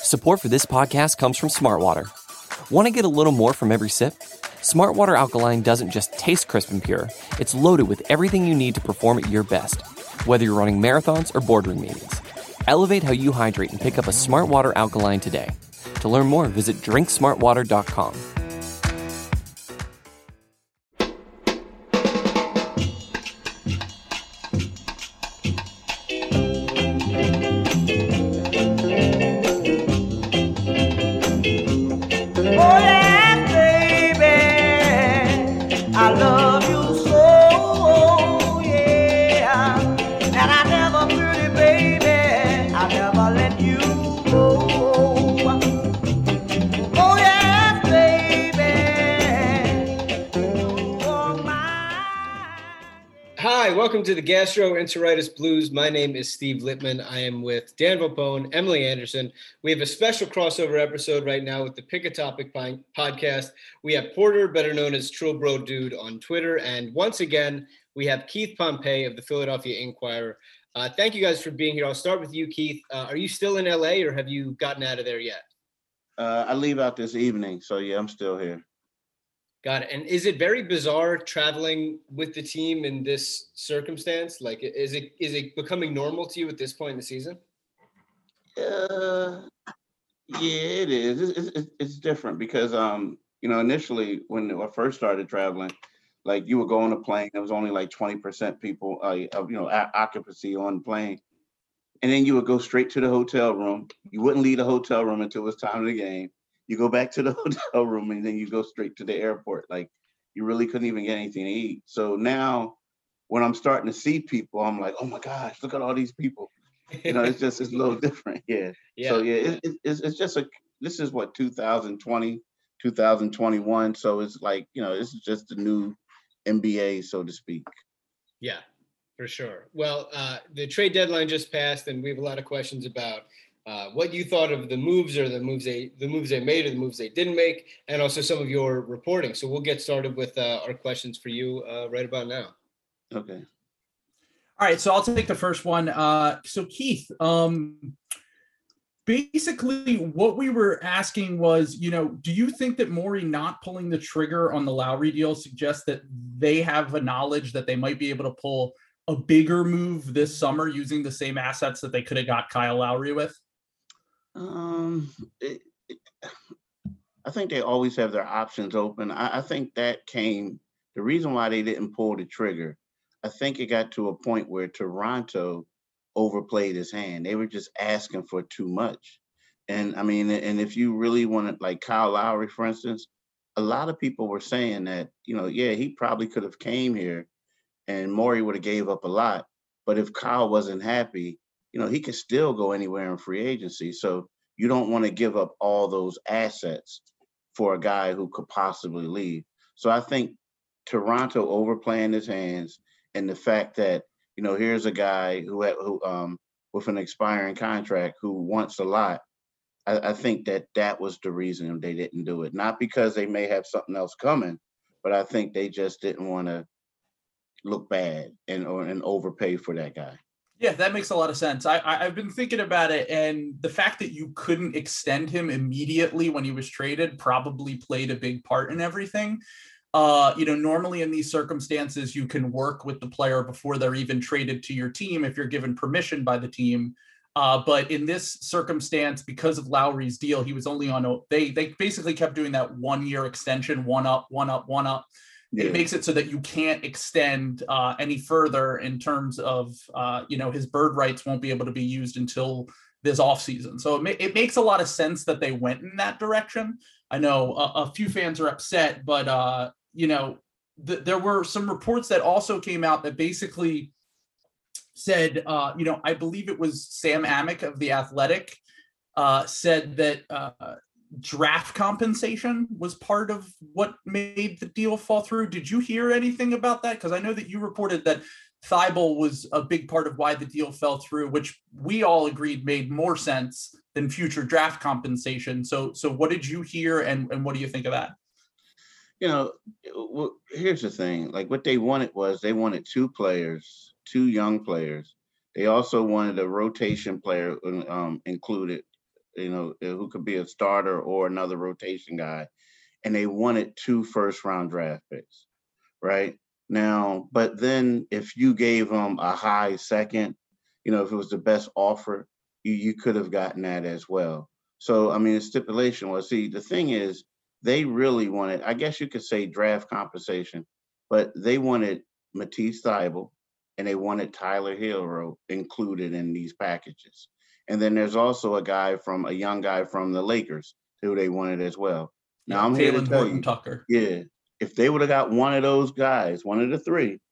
Support for this podcast comes from Smartwater. Want to get a little more from every sip? Smartwater Alkaline doesn't just taste crisp and pure, it's loaded with everything you need to perform at your best, whether you're running marathons or boardroom meetings. Elevate how you hydrate and pick up a Smartwater Alkaline today. To learn more, visit drinksmartwater.com. Welcome to the Gastroenteritis Blues. My name is Steve Littman. I am with Dan Vopone, Emily Anderson. We have a special crossover episode right now with the Pick a Topic podcast. We have Porter, better known as Trill Bro Dude on Twitter. And once again, we have Keith Pompey of the Philadelphia Inquirer. Thank you guys for being here. I'll start with you, Keith. Are you still in LA or have you gotten out of there yet? I leave out this evening. So yeah, I'm still here. Got it. And is it very bizarre traveling with the team in this circumstance? Like, is it becoming normal to you at this point in the season? Yeah, it is. It's different because, initially when I first started traveling, like you would go on a plane, there was only like 20% people, occupancy on the plane. And then you would go straight to the hotel room. You wouldn't leave the hotel room until it was time of the game. You go back to the hotel room and then you go straight to the airport. Like you really couldn't even get anything to eat. So now when I'm starting to see people, I'm like, oh my gosh, look at all these people. It's a little different. Yeah. So yeah, it's just this is what, 2020, 2021. So it's like, this is just the new NBA, so to speak. Yeah, for sure. Well, the trade deadline just passed and we have a lot of questions about what you thought of the moves or the moves they made or the moves they didn't make, and also some of your reporting. So we'll get started with our questions for you right about now. Okay. All right. So I'll take the first one. So Keith, basically what we were asking was, do you think that Morey not pulling the trigger on the Lowry deal suggests that they have a knowledge that they might be able to pull a bigger move this summer using the same assets that they could have got Kyle Lowry with? I think they always have their options open. I think the reason why they didn't pull the trigger, I think it got to a point where Toronto overplayed his hand. They were just asking for too much. And I mean, and if you really wanted, like Kyle Lowry, for instance, a lot of people were saying that, he probably could have came here and Morey would have gave up a lot. But if Kyle wasn't happy, he could still go anywhere in free agency. So you don't want to give up all those assets for a guy who could possibly leave. So I think Toronto overplaying his hands, and the fact that, here's a guy who with an expiring contract who wants a lot. I think that was the reason they didn't do it. Not because they may have something else coming, but I think they just didn't want to look bad and overpay for that guy. Yeah, that makes a lot of sense. I've been thinking about it, and the fact that you couldn't extend him immediately when he was traded probably played a big part in everything. Normally in these circumstances, you can work with the player before they're even traded to your team if you're given permission by the team. But in this circumstance, because of Lowry's deal, he was only on they basically kept doing that 1 year extension, one up. Yeah. It makes it so that you can't extend any further in terms of, his bird rights won't be able to be used until this offseason. So it makes a lot of sense that they went in that direction. I know a few fans are upset, but, there were some reports that also came out that basically said, I believe it was Sam Amick of The Athletic said that draft compensation was part of what made the deal fall through. Did you hear anything about that? Because I know that you reported that Thibault was a big part of why the deal fell through, which we all agreed made more sense than future draft compensation. So what did you hear, and what do you think of that? Here's the thing. Like, what they wanted was they wanted two young players. They also wanted a rotation player included who could be a starter or another rotation guy, and they wanted 2 first-round draft picks, right? Now, but then if you gave them a high second, if it was the best offer, you could have gotten that as well. So, I mean, the stipulation was, see, the thing is, they really wanted, I guess you could say draft compensation, but they wanted Matisse Thybulle and they wanted Tyler Hero included in these packages. And then there's also a young guy from the Lakers who they wanted as well. Now, I'm here to tell you, Tucker. Yeah, if they would have got one of those guys, one of the three,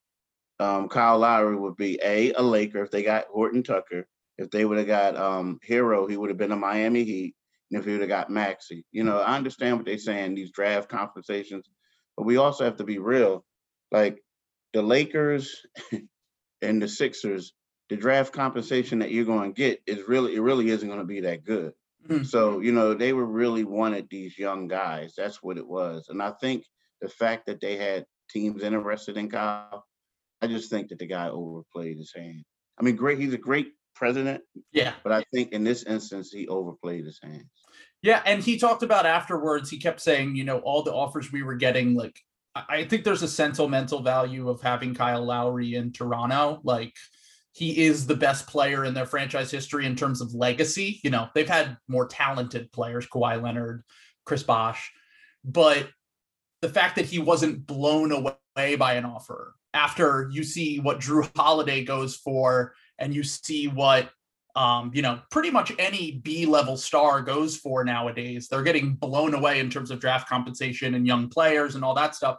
Kyle Lowry would be a Laker. If they got Horton Tucker, if they would have got Hero, he would have been a Miami Heat. And if he would have got Maxey, I understand what they're saying, these draft compensations, but we also have to be real. Like the Lakers and the Sixers, the draft compensation that you're going to get it really isn't going to be that good. Mm-hmm. So, they were really wanted these young guys. That's what it was. And I think the fact that they had teams interested in Kyle, I just think that the guy overplayed his hand. I mean, he's a great president. Yeah. But I think in this instance, he overplayed his hands. Yeah. And he talked about afterwards, he kept saying, all the offers we were getting, like, I think there's a sentimental value of having Kyle Lowry in Toronto. Like, he is the best player in their franchise history in terms of legacy. They've had more talented players, Kawhi Leonard, Chris Bosh, but the fact that he wasn't blown away by an offer after you see what Drew Holiday goes for, and you see what, pretty much any B-level star goes for nowadays, they're getting blown away in terms of draft compensation and young players and all that stuff.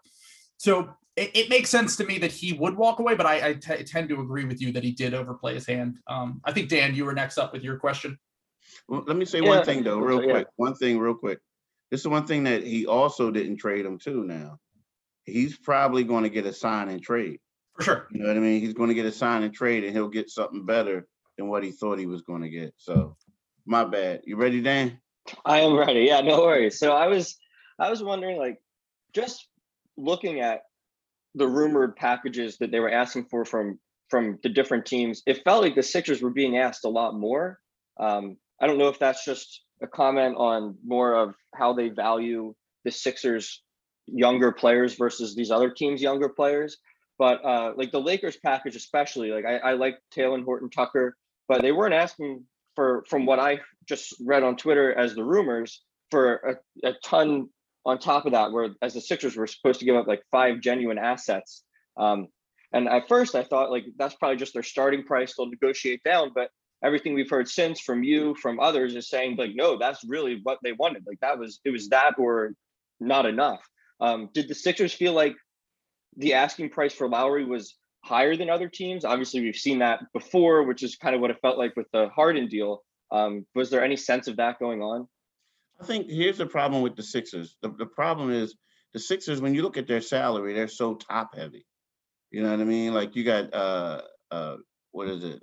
So it makes sense to me that he would walk away, but I tend to agree with you that he did overplay his hand. I think, Dan, you were next up with your question. Well, let me say one thing, though, real quick. One thing real quick. This is one thing that he also didn't trade him to now. He's probably going to get a sign and trade. For sure. You know what I mean? He's going to get a sign and trade, and he'll get something better than what he thought he was going to get. So, my bad. You ready, Dan? I am ready. Yeah, no worries. So I was wondering, like, just looking at the rumored packages that they were asking for from the different teams, it felt like the Sixers were being asked a lot more. I don't know if that's just a comment on more of how they value the Sixers younger players versus these other teams' younger players. But like the Lakers package, especially, like I like Taylor Horton Tucker, but they weren't asking for, from what I just read on Twitter as the rumors, for a ton on top of that, where as the Sixers were supposed to give up like 5 genuine assets. And at first I thought like that's probably just their starting price, they'll negotiate down. But everything we've heard since from you, from others, is saying like, no, that's really what they wanted. Like it was that or not enough. Did the Sixers feel like the asking price for Lowry was higher than other teams? Obviously, we've seen that before, which is kind of what it felt like with the Harden deal. Was there any sense of that going on? I think here's the problem with the Sixers. The problem is the Sixers, when you look at their salary, they're so top heavy. You know what I mean? Like you got what is it?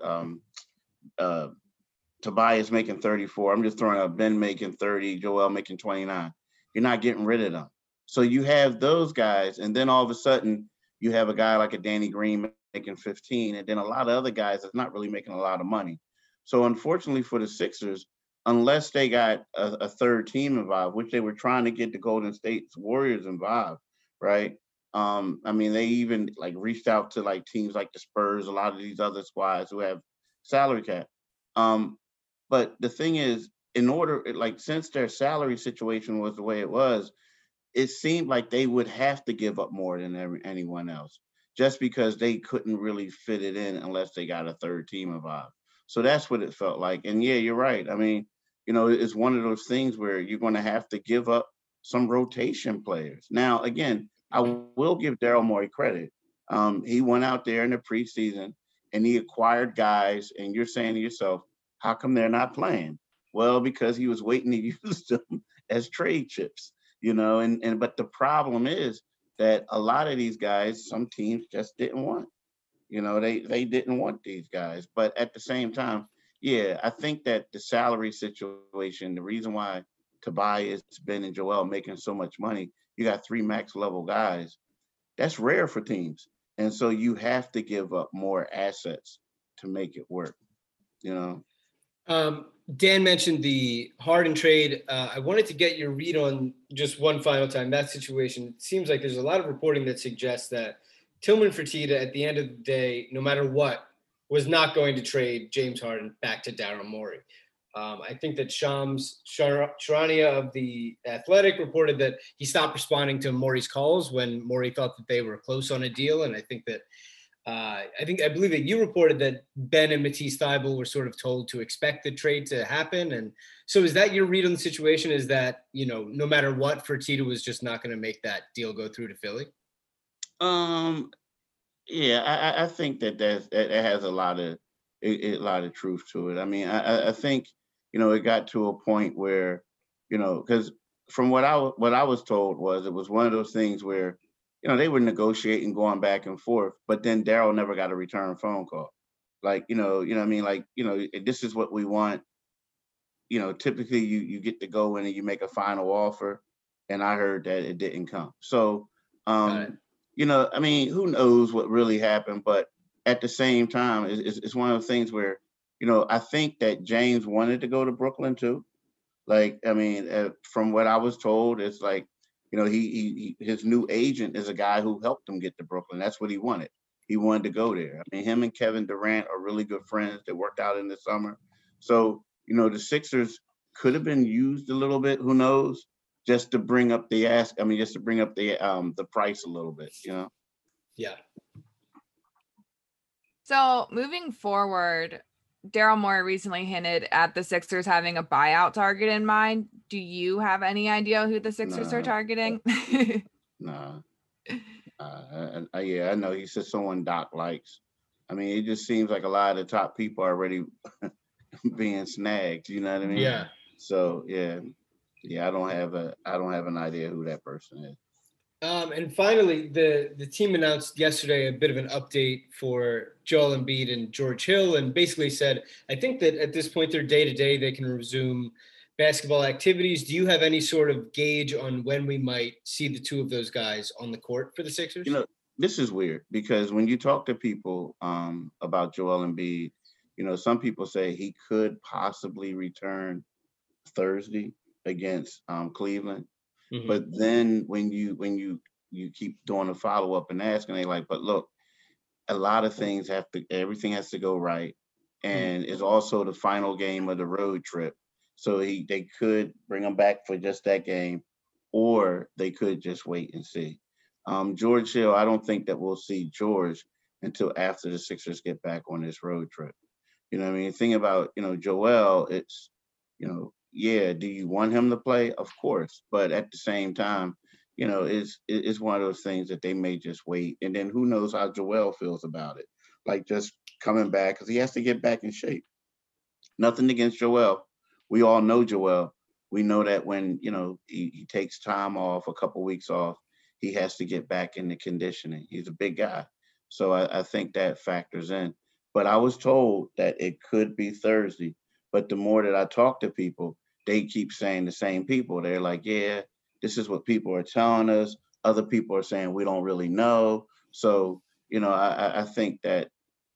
Tobias making 34. I'm just throwing out Ben making 30, Joel making 29. You're not getting rid of them. So you have those guys, and then all of a sudden you have a guy like a Danny Green making 15, and then a lot of other guys that's not really making a lot of money. So unfortunately for the Sixers, unless they got a third team involved, which they were trying to get the Golden State Warriors involved, right? I mean, they even like reached out to like teams like the Spurs, a lot of these other squads who have salary cap. But the thing is, since their salary situation was the way it was, it seemed like they would have to give up more than anyone else, just because they couldn't really fit it in unless they got a third team involved. So that's what it felt like. And yeah, you're right. I mean, it's one of those things where you're going to have to give up some rotation players. Now, again, I will give Daryl Morey credit. He went out there in the preseason and he acquired guys, and you're saying to yourself, how come they're not playing? Well, because he was waiting to use them as trade chips, but the problem is that a lot of these guys, some teams just didn't want. They didn't want these guys. But at the same time, yeah, I think that the salary situation, the reason why Tobias, Ben, and Joel making so much money, you got 3 max level guys. That's rare for teams. And so you have to give up more assets to make it work, Dan mentioned the Harden trade. I wanted to get your read on just one final time that situation. It seems like there's a lot of reporting that suggests that Tillman Fertitta, at the end of the day, no matter what, was not going to trade James Harden back to Daryl Morey. I think that Shams Charania of The Athletic reported that he stopped responding to Morey's calls when Morey thought that they were close on a deal. And I think that I believe that you reported that Ben and Matisse Thybulle were sort of told to expect the trade to happen. And so is that your read on the situation, is that, no matter what, Fertitta was just not going to make that deal go through to Philly? Yeah, I think that that has a lot of truth to it. I mean, I think, it got to a point where, because from what I was told was it was one of those things where, they were negotiating, going back and forth, but then Daryl never got a return phone call. Like, what I mean? Like, this is what we want. Typically you get to go in and you make a final offer. And I heard that it didn't come. So, I mean, who knows what really happened, but at the same time, it's one of those things where, I think that James wanted to go to Brooklyn too. Like, I mean, from what I was told, it's like, his new agent is a guy who helped him get to Brooklyn. That's what he wanted. He wanted to go there. I mean, him and Kevin Durant are really good friends. They worked out in the summer. So, the Sixers could have been used a little bit, who knows, just to bring up the ask. I mean, just to bring up the price a little bit, Yeah. So moving forward, Daryl Morey recently hinted at the Sixers having a buyout target in mind. Do you have any idea who the Sixers are targeting? No. Yeah, I know. He said someone Doc likes. I mean, it just seems like a lot of the top people are already being snagged. You know what I mean? Yeah. So yeah, I don't have an idea who that person is. And finally, the team announced yesterday a bit of an update for Joel Embiid and George Hill, and basically said, I think that at this point, they're day-to-day, they can resume basketball activities. Do you have any sort of gauge on when we might see the two of those guys on the court for the Sixers? This is weird because when you talk to people about Joel Embiid, some people say he could possibly return Thursday against Cleveland. Mm-hmm. But then when you keep doing a follow-up and asking, they like, but look, a lot of things everything has to go right. And it's also the final game of the road trip. So they could bring him back for just that game, or they could just wait and see. George Hill, I don't think that we'll see George until after the Sixers get back on this road trip. You know what I mean? The thing about, Joel, it's, yeah, do you want him to play? Of course. But at the same time, it's one of those things that they may just wait. And then who knows how Joel feels about it. Like just coming back, because he has to get back in shape. Nothing against Joel. We all know Joel. We know that when, he takes time off, a couple weeks off, he has to get back into conditioning. He's a big guy. So I think that factors in. But I was told that it could be Thursday. But the more that I talk to people, they keep saying the same people. They're like, yeah, this is what people are telling us. Other people are saying we don't really know. So, I think that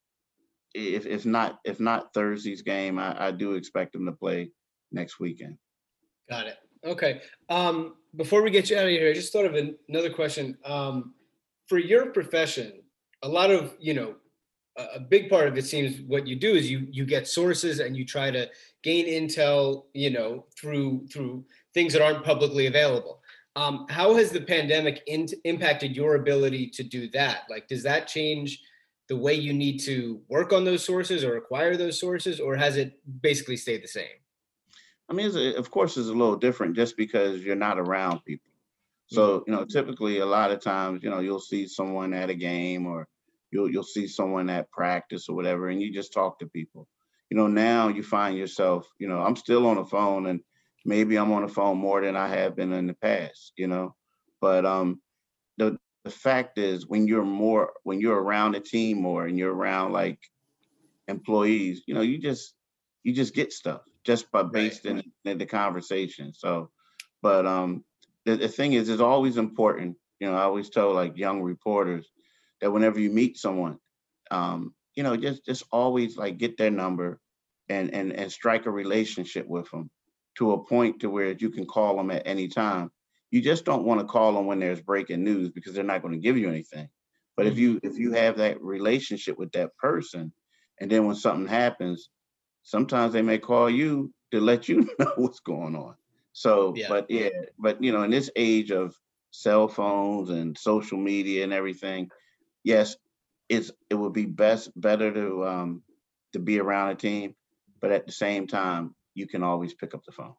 if not Thursday's game, I do expect them to play next weekend. Got it. Okay. Before we get you out of here, I just thought of another question. For your profession, a lot of, a big part of it seems what you do is you get sources and you try to gain intel, through things that aren't publicly available. How has the pandemic impacted your ability to do that? Like, does that change the way you need to work on those sources or acquire those sources, or has it basically stayed the same? I mean, of course, it's a little different just because you're not around people. So, typically a lot of times, you'll see someone at a game or you'll see someone at practice or whatever, and you just talk to people. Now you find yourself, I'm still on the phone, and maybe I'm on the phone more than I have been in the past, but the fact is when you're around a team more and you're around like employees, you just get stuff just by based in the conversation. So, but the thing is, it's always important. I always tell like young reporters that whenever you meet someone, just always like get their number and strike a relationship with them to a point to where you can call them at any time. You just don't want to call them when there's breaking news because they're not going to give you anything. But if you have that relationship with that person, and then when something happens, sometimes they may call you to let you know what's going on. So, but in this age of cell phones and social media and everything, yes, it would be better to be around a team, but at the same time, you can always pick up the phone.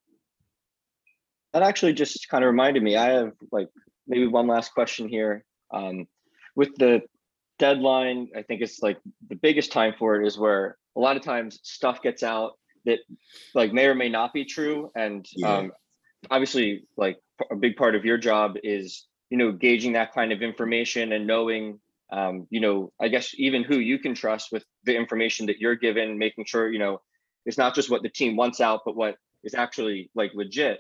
That actually just kind of reminded me. I have maybe one last question here. With the deadline, I think it's the biggest time for it is where a lot of times stuff gets out that may or may not be true. And obviously a big part of your job is, gauging that kind of information and knowing, I guess even who you can trust with the information that you're given, making sure, it's not just what the team wants out, but what is actually legit.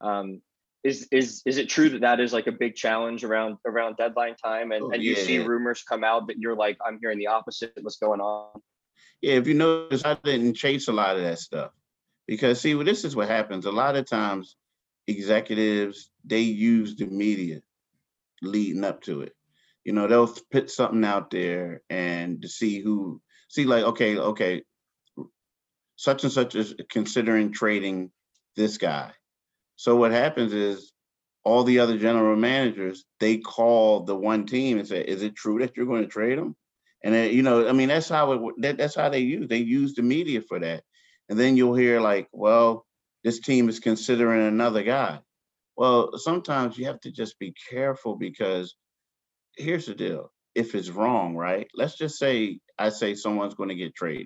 Is it true that is a big challenge around deadline time? And you see rumors come out that you're I'm hearing the opposite. What's going on? Yeah, if you notice, I didn't chase a lot of that stuff because this is what happens. A lot of times executives, they use the media leading up to it. They'll put something out there and to see okay, such and such is considering trading this guy. So what happens is all the other general managers, they call the one team and say, is it true that you're going to trade him? And then, that's how they use the media for that. And then you'll hear well, this team is considering another guy. Well, sometimes you have to just be careful because here's the deal. If it's wrong, right? Let's just say I say someone's going to get traded,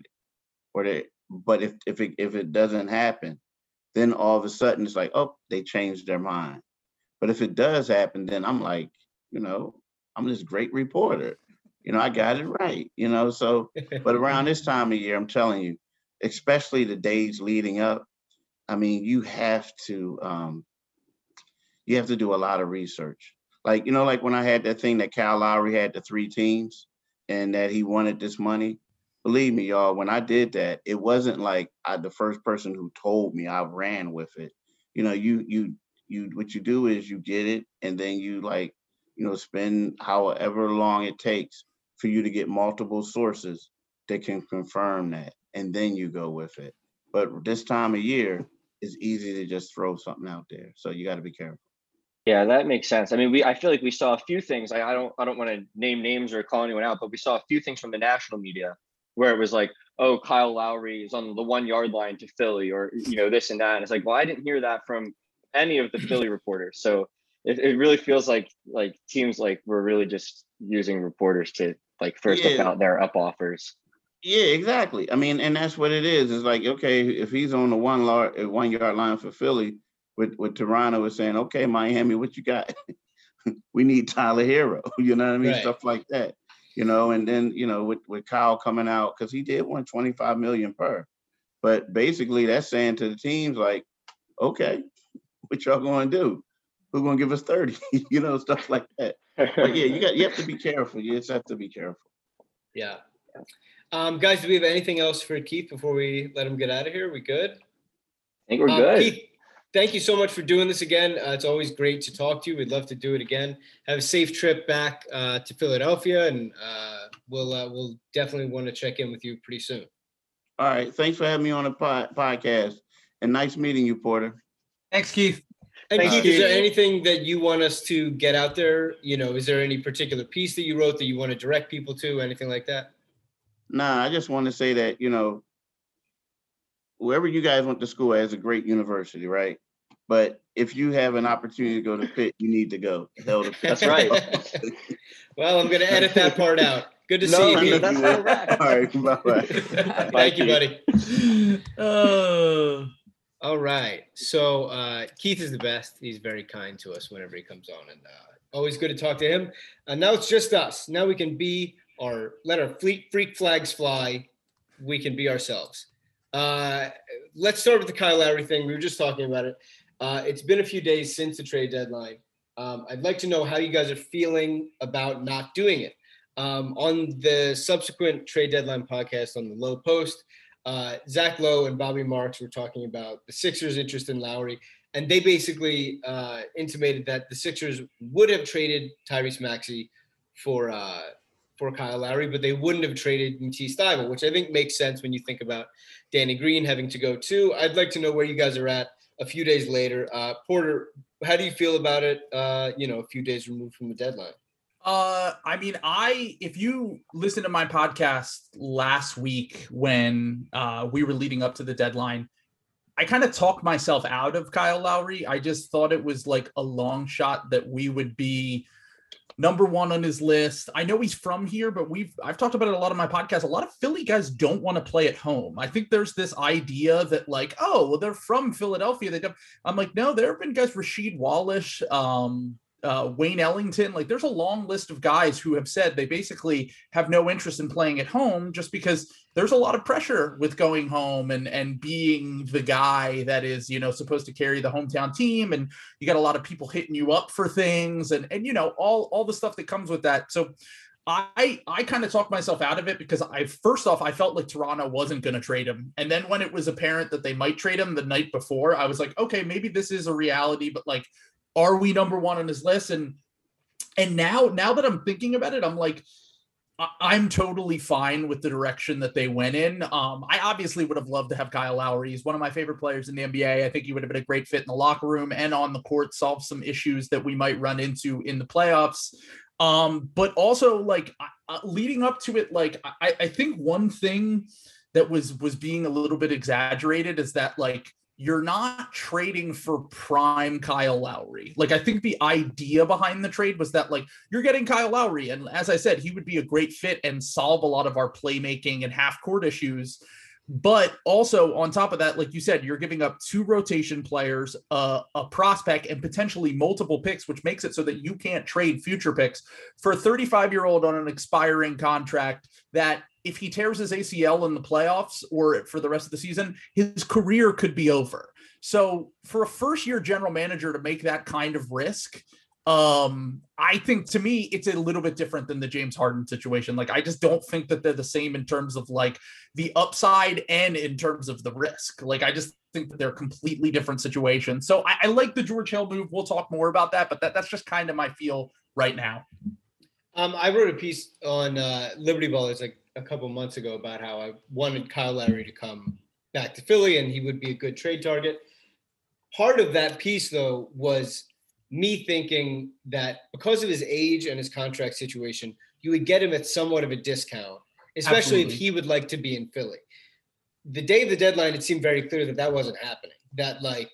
but if it doesn't happen, then all of a sudden it's they changed their mind. But if it does happen, then I'm I'm this great reporter. I got it right. So, but around this time of year, I'm telling you, especially the days leading up, you have to do a lot of research. When I had that thing that Kyle Lowry had the 3 teams and that he wanted this money. Believe me, y'all, when I did that, it wasn't the first person who told me. I ran with it. What you do is you get it and then you spend however long it takes for you to get multiple sources that can confirm that. And then you go with it. But this time of year, it's easy to just throw something out there. So you got to be careful. Yeah, that makes sense. I feel like we saw a few things. I don't want to name names or call anyone out, but we saw a few things from the national media where it was oh, Kyle Lowry is on the 1 yard line to Philly, or this and that. And it's well, I didn't hear that from any of the Philly reporters. So it really feels like teams we're really just using reporters to throw stuff out there, up offers. Yeah, exactly. And that's what it is. It's okay, if he's on the 1 yard line for Philly, with Toronto is saying, okay, Miami, what you got? We need Tyler Hero, right. Stuff like that, and then, with Kyle coming out, because he did want $25 million per. But basically that's saying to the teams, okay, what y'all going to do? Who's going to give us 30? Stuff like that. But yeah, you have to be careful. You just have to be careful. Yeah. Guys, do we have anything else for Keith before we let him get out of here? We good? I think we're good. Keith, thank you so much for doing this again. It's always great to talk to you. We'd love to do it again. Have a safe trip back to Philadelphia, and we'll definitely want to check in with you pretty soon. All right. Thanks for having me on the podcast, and nice meeting you, Porter. Thanks, Keith. And Keith, is there anything that you want us to get out there? Is there any particular piece that you wrote that you want to direct people to, anything like that? Nah, I just want to say that, wherever you guys went to school at is a great university, right? But if you have an opportunity to go to Pitt, you need to go. That's right. Well, I'm going to edit that part out. Good to see you. That's all right. All right, bye-bye. Thank you, buddy. All right. So Keith is the best. He's very kind to us whenever he comes on, and always good to talk to him. Now it's just us. Now we can let our freak flags fly. We can be ourselves. Let's start with the Kyle Lowry thing. We were just talking about it. It's been a few days since the trade deadline. I'd like to know how you guys are feeling about not doing it. On the subsequent trade deadline podcast on the Low Post, Zach Lowe and Bobby Marks were talking about the Sixers' interest in Lowry, and they basically intimated that the Sixers would have traded Tyrese Maxey for Kyle Lowry, but they wouldn't have traded Matisse Thybulle, which I think makes sense when you think about Danny Green having to go too. I'd like to know where you guys are at a few days later. Porter, how do you feel about it? A few days removed from the deadline. If you listen to my podcast last week when we were leading up to the deadline, I kind of talked myself out of Kyle Lowry. I just thought it was like a long shot that we would be number one on his list. I know he's from here, but I've talked about it a lot on my podcast. A lot of Philly guys don't want to play at home. I think there's this idea that like, oh, well, they're from Philadelphia. I'm like, no, there have been guys, Rasheed Wallace, Wayne Ellington, like there's a long list of guys who have said they basically have no interest in playing at home just because there's a lot of pressure with going home and being the guy that is, supposed to carry the hometown team. And you got a lot of people hitting you up for things and all the stuff that comes with that. So I kind of talked myself out of it because I felt like Toronto wasn't going to trade him. And then when it was apparent that they might trade him the night before, I was like, okay, maybe this is a reality, but like, are we number one on his list? And now that I'm thinking about it, I'm like, I'm totally fine with the direction that they went in. I obviously would have loved to have Kyle Lowry. He's one of my favorite players in the NBA. I think he would have been a great fit in the locker room and on the court, solve some issues that we might run into in the playoffs. But also like leading up to it, like I think one thing that was being a little bit exaggerated is that like, you're not trading for prime Kyle Lowry. Like, I think the idea behind the trade was that, like, you're getting Kyle Lowry. And as I said, he would be a great fit and solve a lot of our playmaking and half-court issues. But also, on top of that, like you said, you're giving up 2 rotation players, a prospect, and potentially multiple picks, which makes it so that you can't trade future picks for a 35-year-old on an expiring contract that if he tears his ACL in the playoffs or for the rest of the season, his career could be over. So for a first-year general manager to make that kind of risk, I think to me, it's a little bit different than the James Harden situation. Like, I just don't think that they're the same in terms of like the upside and in terms of the risk. Like, I just think that they're completely different situations. So I like the George Hill move. We'll talk more about that, but that's just kind of my feel right now. I wrote a piece on Liberty Ballers like a couple months ago about how I wanted Kyle Lowry to come back to Philly and he would be a good trade target. Part of that piece, though, was me thinking that because of his age and his contract situation, you would get him at somewhat of a discount, especially Absolutely. If he would like to be in Philly. The day of the deadline, it seemed very clear that wasn't happening. That like,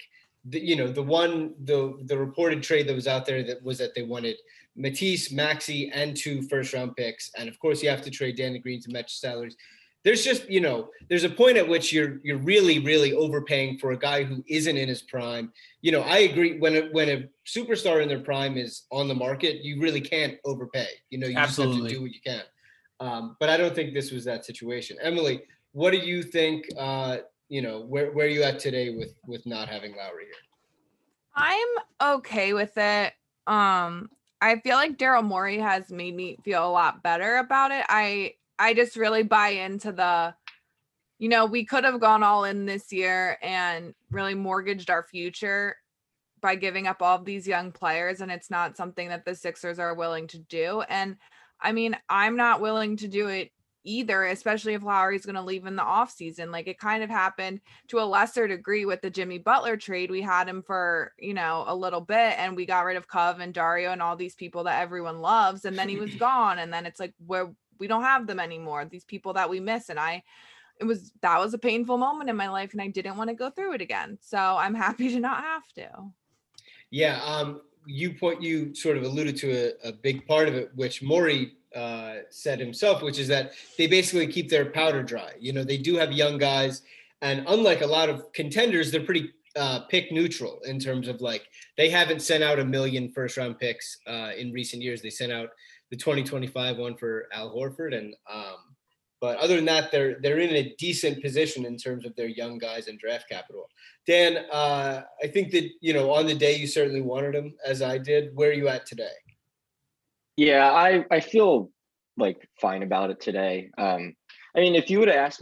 the reported trade that was out there that was that they wanted Matisse, Maxey, and 2 first-round picks. And of course, you have to trade Danny Green to match salaries. There's just, there's a point at which you're really, really overpaying for a guy who isn't in his prime. I agree when a superstar in their prime is on the market, you really can't overpay. You Absolutely. Just have to do what you can. But I don't think this was that situation. Emily, what do you think? Where are you at today with not having Lowry here? I'm okay with it. I feel like Daryl Morey has made me feel a lot better about it. I just really buy into the, we could have gone all in this year and really mortgaged our future by giving up all of these young players. And it's not something that the Sixers are willing to do. And I mean, I'm not willing to do it either, especially if Lowry's going to leave in the offseason. Like, it kind of happened to a lesser degree with the Jimmy Butler trade. We had him for, a little bit and we got rid of Cove and Dario and all these people that everyone loves. And then he was gone. And then it's like, we don't have them anymore, these people that we miss. And that was a painful moment in my life and I didn't want to go through it again. So I'm happy to not have to. Yeah. You sort of alluded to a big part of it, which Morey said himself, which is that they basically keep their powder dry. They do have young guys, and unlike a lot of contenders, they're pretty pick neutral in terms of like, they haven't sent out 1 million first round picks in recent years. They sent out the 2025 one for Al Horford, and but other than that, they're in a decent position in terms of their young guys and draft capital. Dan, I think that on the day you certainly wanted him, as I did. Where are you at today? Yeah, I feel like fine about it today. I mean, if you would have asked me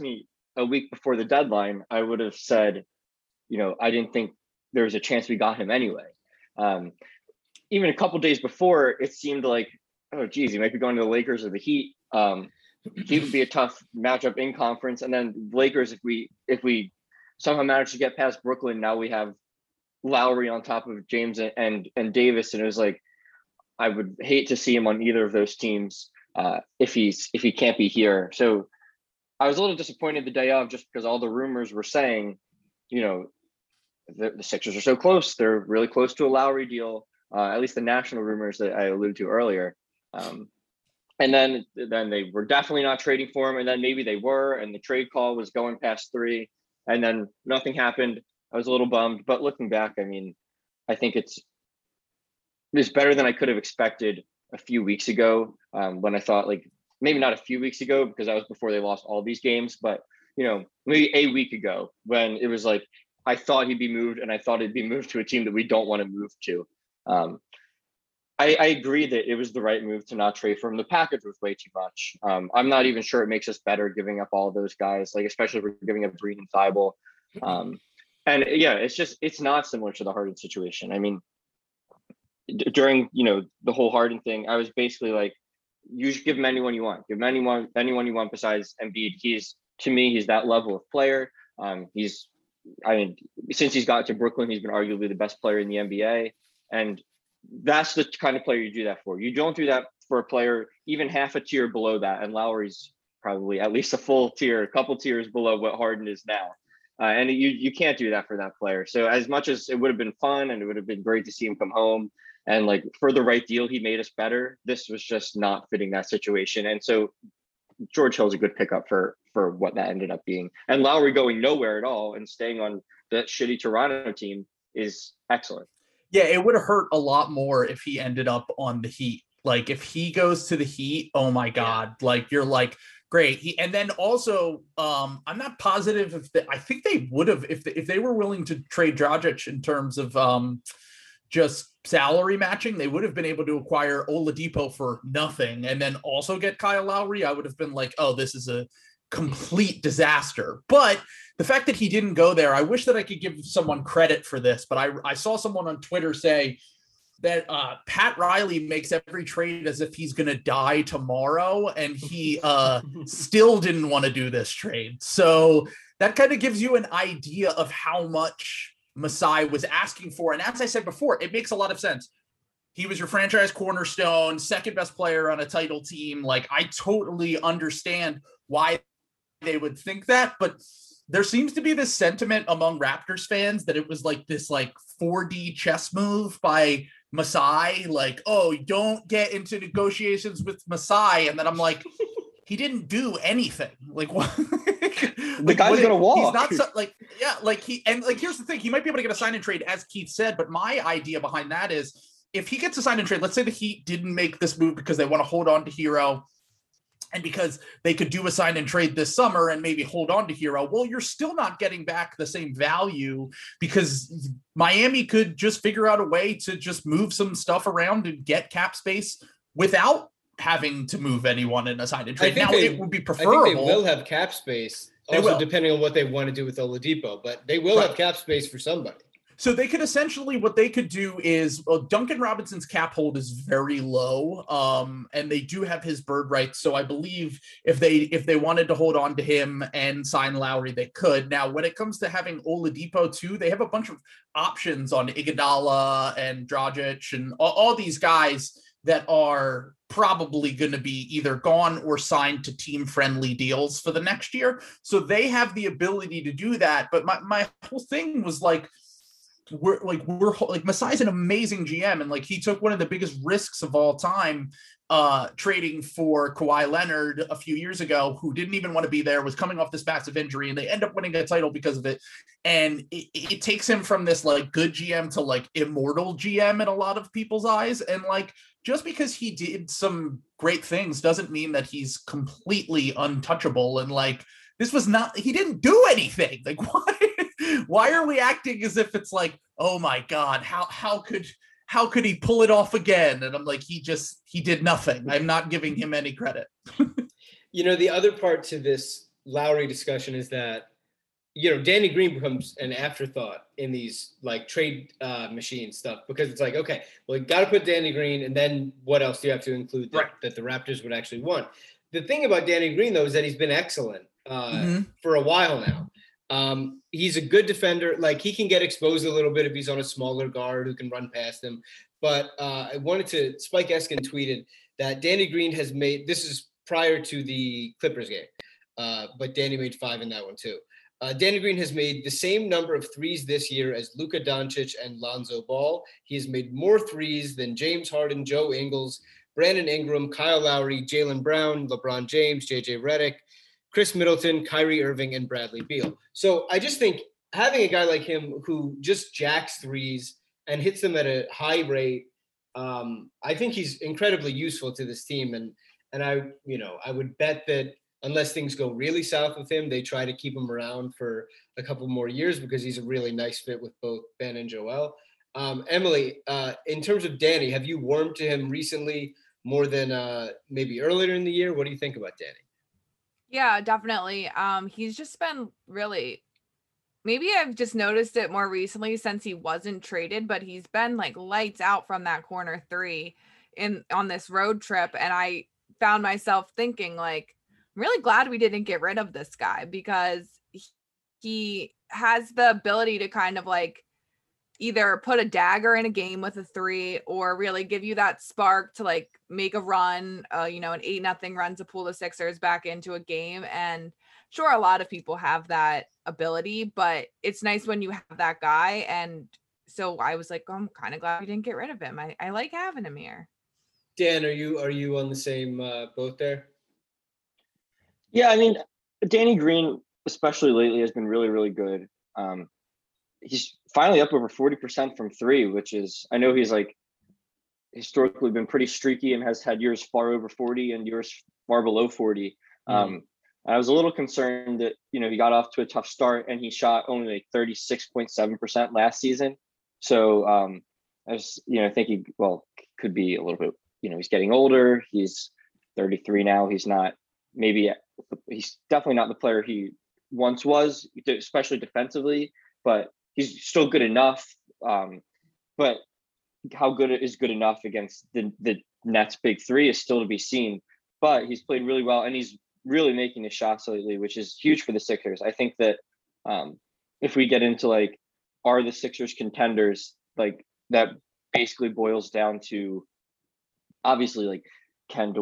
a week before the deadline, I would have said, I didn't think there was a chance we got him anyway. Even a couple days before, it seemed like, oh, geez, he might be going to the Lakers or the Heat. Heat would be a tough matchup in conference. And then Lakers, if we somehow manage to get past Brooklyn, now we have Lowry on top of James and Davis. And it was like, I would hate to see him on either of those teams if he can't be here. So I was a little disappointed the day of, just because all the rumors were saying, the Sixers are so close. They're really close to a Lowry deal, at least the national rumors that I alluded to earlier. And then they were definitely not trading for him. And then maybe they were, and the trade call was going past 3, and then nothing happened. I was a little bummed, but looking back, I mean, I think it's better than I could have expected a few weeks ago, when I thought, like, maybe not a few weeks ago, because that was before they lost all these games, but maybe a week ago, when it was like, I thought he'd be moved, and I thought he'd be moved to a team that we don't want to move to. I agree that it was the right move to not trade for him. The package was way too much. I'm not even sure it makes us better giving up all of those guys, like, especially if we're giving up Breen and Thibault. And yeah, it's not similar to the Harden situation. I mean, during the whole Harden thing, I was basically like, you should give him anyone you want. Give him anyone you want besides Embiid. He's that level of player. Since he's got to Brooklyn, he's been arguably the best player in the NBA. And that's the kind of player you do that for. You don't do that for a player even half a tier below that. And Lowry's probably at least a full tier, a couple tiers below what Harden is now. And you can't do that for that player. So as much as it would have been fun and it would have been great to see him come home, and like, for the right deal, he made us better, this was just not fitting that situation. And so George Hill's a good pickup for what that ended up being. And Lowry going nowhere at all and staying on that shitty Toronto team is excellent. Yeah, it would have hurt a lot more if he ended up on the Heat. Like, if he goes to the Heat, oh my God, like, you're like, great. And then also, I'm not positive I think they would have, if they were willing to trade Dragic in terms of just salary matching, they would have been able to acquire Oladipo for nothing and then also get Kyle Lowry. I would have been like, oh, this is a complete disaster. But the fact that he didn't go there, I wish that I could give someone credit for this, but I saw someone on Twitter say that Pat Riley makes every trade as if he's going to die tomorrow, and he still didn't want to do this trade. So that kind of gives you an idea of how much Masai was asking for. And as I said before, it makes a lot of sense. He was your franchise cornerstone, second best player on a title team. Like, I totally understand why they would think that, but there seems to be this sentiment among Raptors fans that it was like this like 4D chess move by Masai, like, oh, don't get into negotiations with Masai. And then I'm like, he didn't do anything. Like, what? The guy's gonna walk. He's not here's the thing, he might be able to get a sign and trade, as Keith said, but my idea behind that is, if he gets a sign and trade, let's say the Heat didn't make this move because they want to hold on to Hero, and because they could do a sign and trade this summer and maybe hold on to Hero, well, you're still not getting back the same value, because Miami could just figure out a way to just move some stuff around and get cap space without having to move anyone in a sign and trade. Now, it would be preferable. I think they will have cap space, also depending on what they want to do with Oladipo, but they will have cap space for somebody. So they could essentially, what they could do is, well, Duncan Robinson's cap hold is very low, and they do have his bird rights. So I believe if they wanted to hold on to him and sign Lowry, they could. Now, when it comes to having Oladipo too, they have a bunch of options on Iguodala and Dragic and all these guys that are probably going to be either gone or signed to team-friendly deals for the next year. So they have the ability to do that. But my whole thing was like, we're Masai's an amazing GM, and like, he took one of the biggest risks of all time trading for Kawhi Leonard a few years ago, who didn't even want to be there, was coming off this massive injury, and they end up winning a title because of it. And it takes him from this like good GM to like immortal GM in a lot of people's eyes. And like, just because he did some great things doesn't mean that he's completely untouchable. And like, this was not, he didn't do anything. Like, why are we acting as if it's like, oh my God, how could he pull it off again? And I'm like, he did nothing. I'm not giving him any credit. The other part to this Lowry discussion is that, Danny Green becomes an afterthought in these like trade machine stuff, because it's like, okay, well, you got to put Danny Green, and then what else do you have to include that the Raptors would actually want? The thing about Danny Green, though, is that he's been excellent for a while now. He's a good defender. Like, he can get exposed a little bit if he's on a smaller guard who can run past him. But I wanted to, Spike Eskin tweeted that Danny Green has made, this is prior to the Clippers game, but Danny made 5 in that one too. Danny Green has made the same number of threes this year as Luka Doncic and Lonzo Ball. He has made more threes than James Harden, Joe Ingles, Brandon Ingram, Kyle Lowry, Jaylen Brown, LeBron James, JJ Redick, Chris Middleton, Kyrie Irving, and Bradley Beal. So I just think having a guy like him who just jacks threes and hits them at a high rate, I think he's incredibly useful to this team. And I would bet that unless things go really south with him, they try to keep him around for a couple more years, because he's a really nice fit with both Ben and Joel. Emily, in terms of Danny, have you warmed to him recently more than maybe earlier in the year? What do you think about Danny? Yeah, definitely. He's just been really, maybe I've just noticed it more recently since he wasn't traded, but he's been like lights out from that corner 3 on this road trip. And I found myself thinking, like, I'm really glad we didn't get rid of this guy, because he has the ability to kind of like either put a dagger in a game with a 3, or really give you that spark to like make a run, an 8-0 run to pull the Sixers back into a game. And sure, a lot of people have that ability, but it's nice when you have that guy. And so I was like, I'm kind of glad we didn't get rid of him. I like having him here. Dan, are you on the same boat there? Yeah, I mean, Danny Green, especially lately, has been really, really good. He's finally up over 40% from 3, which is, I know he's like historically been pretty streaky and has had years far over 40 and years far below 40. I was a little concerned that, he got off to a tough start and he shot only like 36.7% last season. So I was, think he, could be a little bit, he's getting older. He's 33 now. He's definitely not the player he once was, especially defensively, but he's still good enough. But how good is good enough against the Nets' big 3 is still to be seen. But he's played really well, and he's really making his shots lately, which is huge for the Sixers. I think that if we get into like, are the Sixers contenders, like that basically boils down to obviously like Ken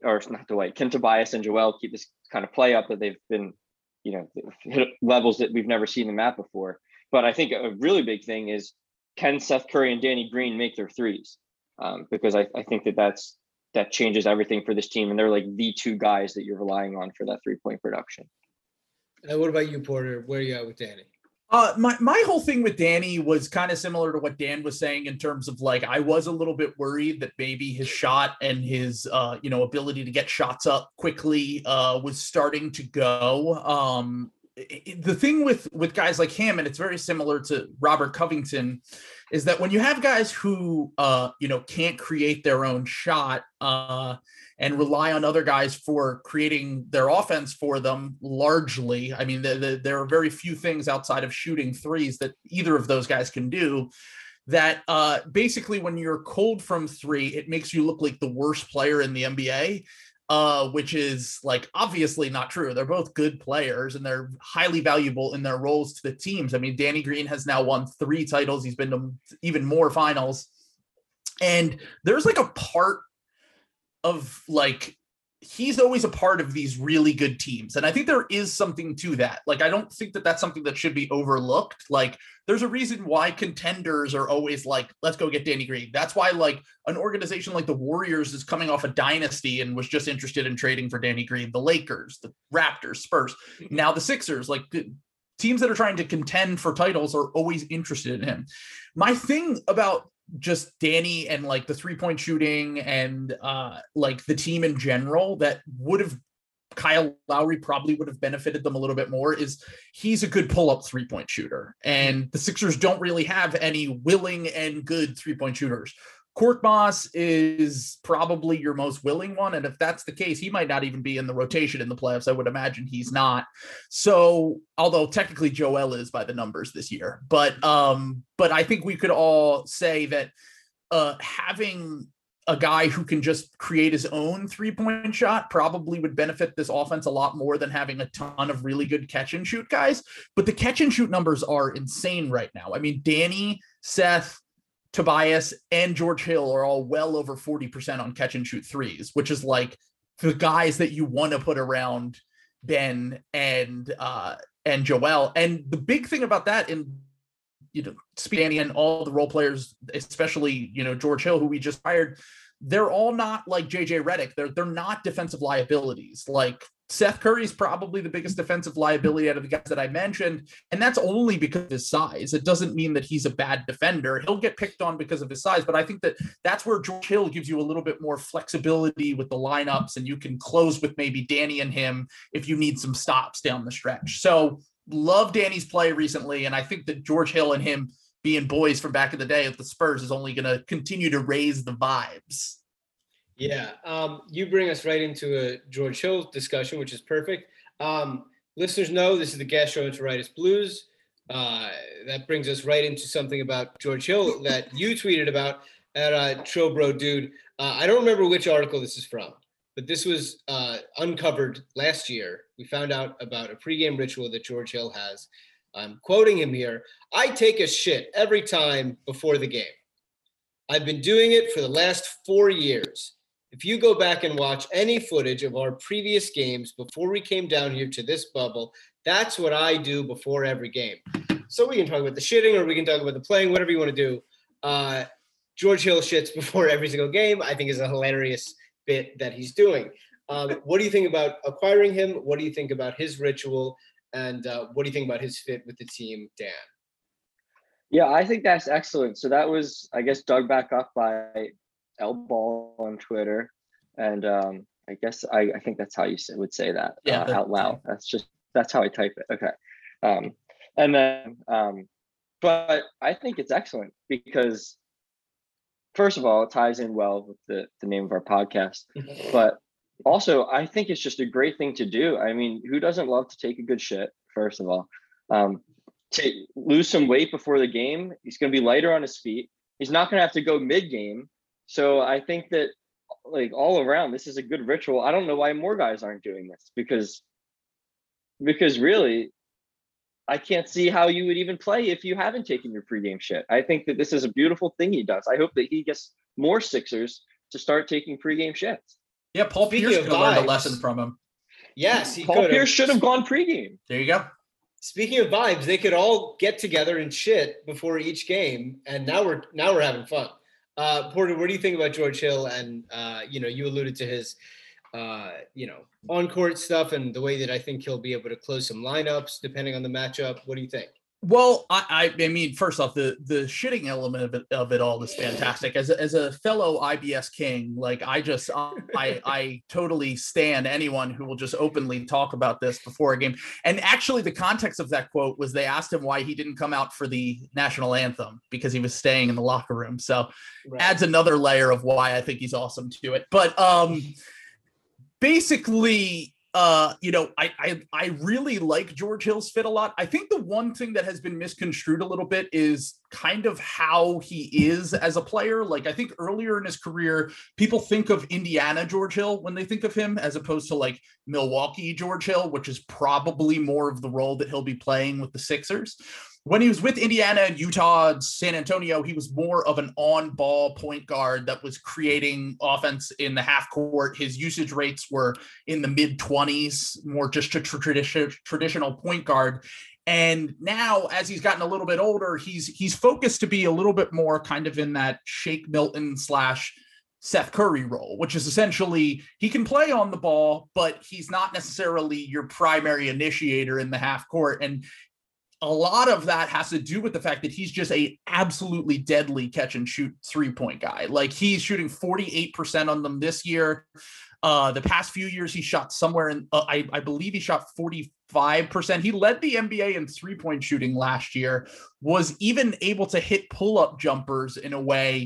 Tobias and Joel keep this kind of play up that they've been, hit levels that we've never seen them at before. But I think a really big thing is, can Seth Curry and Danny Green make their threes? Because I think that changes everything for this team. And they're like the 2 guys that you're relying on for that 3-point production. What about you, Porter? Where are you at with Danny? My whole thing with Danny was kind of similar to what Dan was saying, in terms of like, I was a little bit worried that maybe his shot and his, ability to get shots up quickly was starting to go. The thing with guys like him, and it's very similar to Robert Covington, is that when you have guys who, can't create their own shot and rely on other guys for creating their offense for them largely, I mean, there are very few things outside of shooting threes that either of those guys can do, that basically when you're cold from 3, it makes you look like the worst player in the NBA. Which is like obviously not true. They're both good players and they're highly valuable in their roles to the teams. I mean, Danny Green has now won 3 titles. He's been to even more finals. And there's like a part of like, he's always a part of these really good teams. And I think there is something to that. Like, I don't think that that's something that should be overlooked. Like, there's a reason why contenders are always like, let's go get Danny Green. That's why like an organization like the Warriors is coming off a dynasty and was just interested in trading for Danny Green. The Lakers, the Raptors, Spurs, now the Sixers, like teams that are trying to contend for titles are always interested in him. My thing about just Danny and like the 3-point shooting and like the team in general that would have, Kyle Lowry probably would have benefited them a little bit more, is he's a good pull-up 3-point shooter. And the Sixers don't really have any willing and good 3-point shooters. Korkmaz is probably your most willing one. And if that's the case, he might not even be in the rotation in the playoffs. I would imagine he's not. So, although technically Joel is by the numbers this year, but I think we could all say that having a guy who can just create his own 3-point shot probably would benefit this offense a lot more than having a ton of really good catch and shoot guys. But the catch and shoot numbers are insane right now. I mean, Danny, Seth, Tobias, and George Hill are all well over 40% on catch and shoot threes, which is like the guys that you want to put around Ben and Joel. And the big thing about that, and Danny and all the role players, especially George Hill, who we just hired, they're all not like JJ Redick. They're not defensive liabilities. Like Seth Curry is probably the biggest defensive liability out of the guys that I mentioned, and that's only because of his size. It doesn't mean that he's a bad defender. He'll get picked on because of his size, but I think that's where George Hill gives you a little bit more flexibility with the lineups, and you can close with maybe Danny and him if you need some stops down the stretch. So love Danny's play recently, and I think that George Hill and him being boys from back in the day at the Spurs is only going to continue to raise the vibes. Yeah, you bring us right into a George Hill discussion, which is perfect. Listeners know this is the Gastroenteritis Blues. That brings us right into something about George Hill that you tweeted about at Trobro Dude. I don't remember which article this is from, but this was uncovered last year. We found out about a pregame ritual that George Hill has. I'm quoting him here. "I take a shit every time before the game. I've been doing it for the last 4 years. If you go back and watch any footage of our previous games before we came down here to this bubble, that's what I do before every game." So we can talk about the shitting or we can talk about the playing, whatever you want to do. George Hill shits before every single game. I think is a hilarious bit that he's doing. What do you think about acquiring him? What do you think about his ritual? And what do you think about his fit with the team, Dan? Yeah, I think that's excellent. So that was, I guess, dug back up by L Ball on Twitter, and I guess I think that's how you would say that out loud. That's how I type it. Okay, and then but I think it's excellent because first of all, it ties in well with the name of our podcast, but also I think it's just a great thing to do. I mean, who doesn't love to take a good shit? First of all, to lose some weight before the game. He's going to be lighter on his feet. He's not going to have to go mid-game. So I think that, like, all around, this is a good ritual. I don't know why more guys aren't doing this because really, I can't see how you would even play if you haven't taken your pregame shit. I think that this is a beautiful thing he does. I hope that he gets more Sixers to start taking pregame shits. Yeah, Paul Pierce could have learned a lesson from him. Yes, Paul Pierce should have gone pregame. There you go. Speaking of vibes, they could all get together and shit before each game, and now we're having fun. Porter, what do you think about George Hill? And you alluded to his on-court stuff and the way that I think he'll be able to close some lineups depending on the matchup. What do you think? Well, I mean, first off, the shitting element of it all is fantastic. As a fellow IBS king, like I totally stand anyone who will just openly talk about this before a game. And actually, the context of that quote was they asked him why he didn't come out for the national anthem because he was staying in the locker room. So adds another layer of why I think he's awesome to it. But basically. I really like George Hill's fit a lot. I think the one thing that has been misconstrued a little bit is kind of how he is as a player. Like, I think earlier in his career, people think of Indiana George Hill when they think of him, as opposed to like Milwaukee George Hill, which is probably more of the role that he'll be playing with the Sixers. When he was with Indiana, Utah, San Antonio, he was more of an on-ball point guard that was creating offense in the half court. His usage rates were in the mid-20s, more just a traditional point guard. And now, as he's gotten a little bit older, he's focused to be a little bit more kind of in that Shake Milton / Seth Curry role, which is essentially he can play on the ball, but he's not necessarily your primary initiator in the half court. And a lot of that has to do with the fact that he's just a absolutely deadly catch and shoot 3-point guy. Like, he's shooting 48% on them this year. The past few years, he shot somewhere in, I believe he shot 45%. He led the NBA in 3-point shooting last year, was even able to hit pull-up jumpers in a way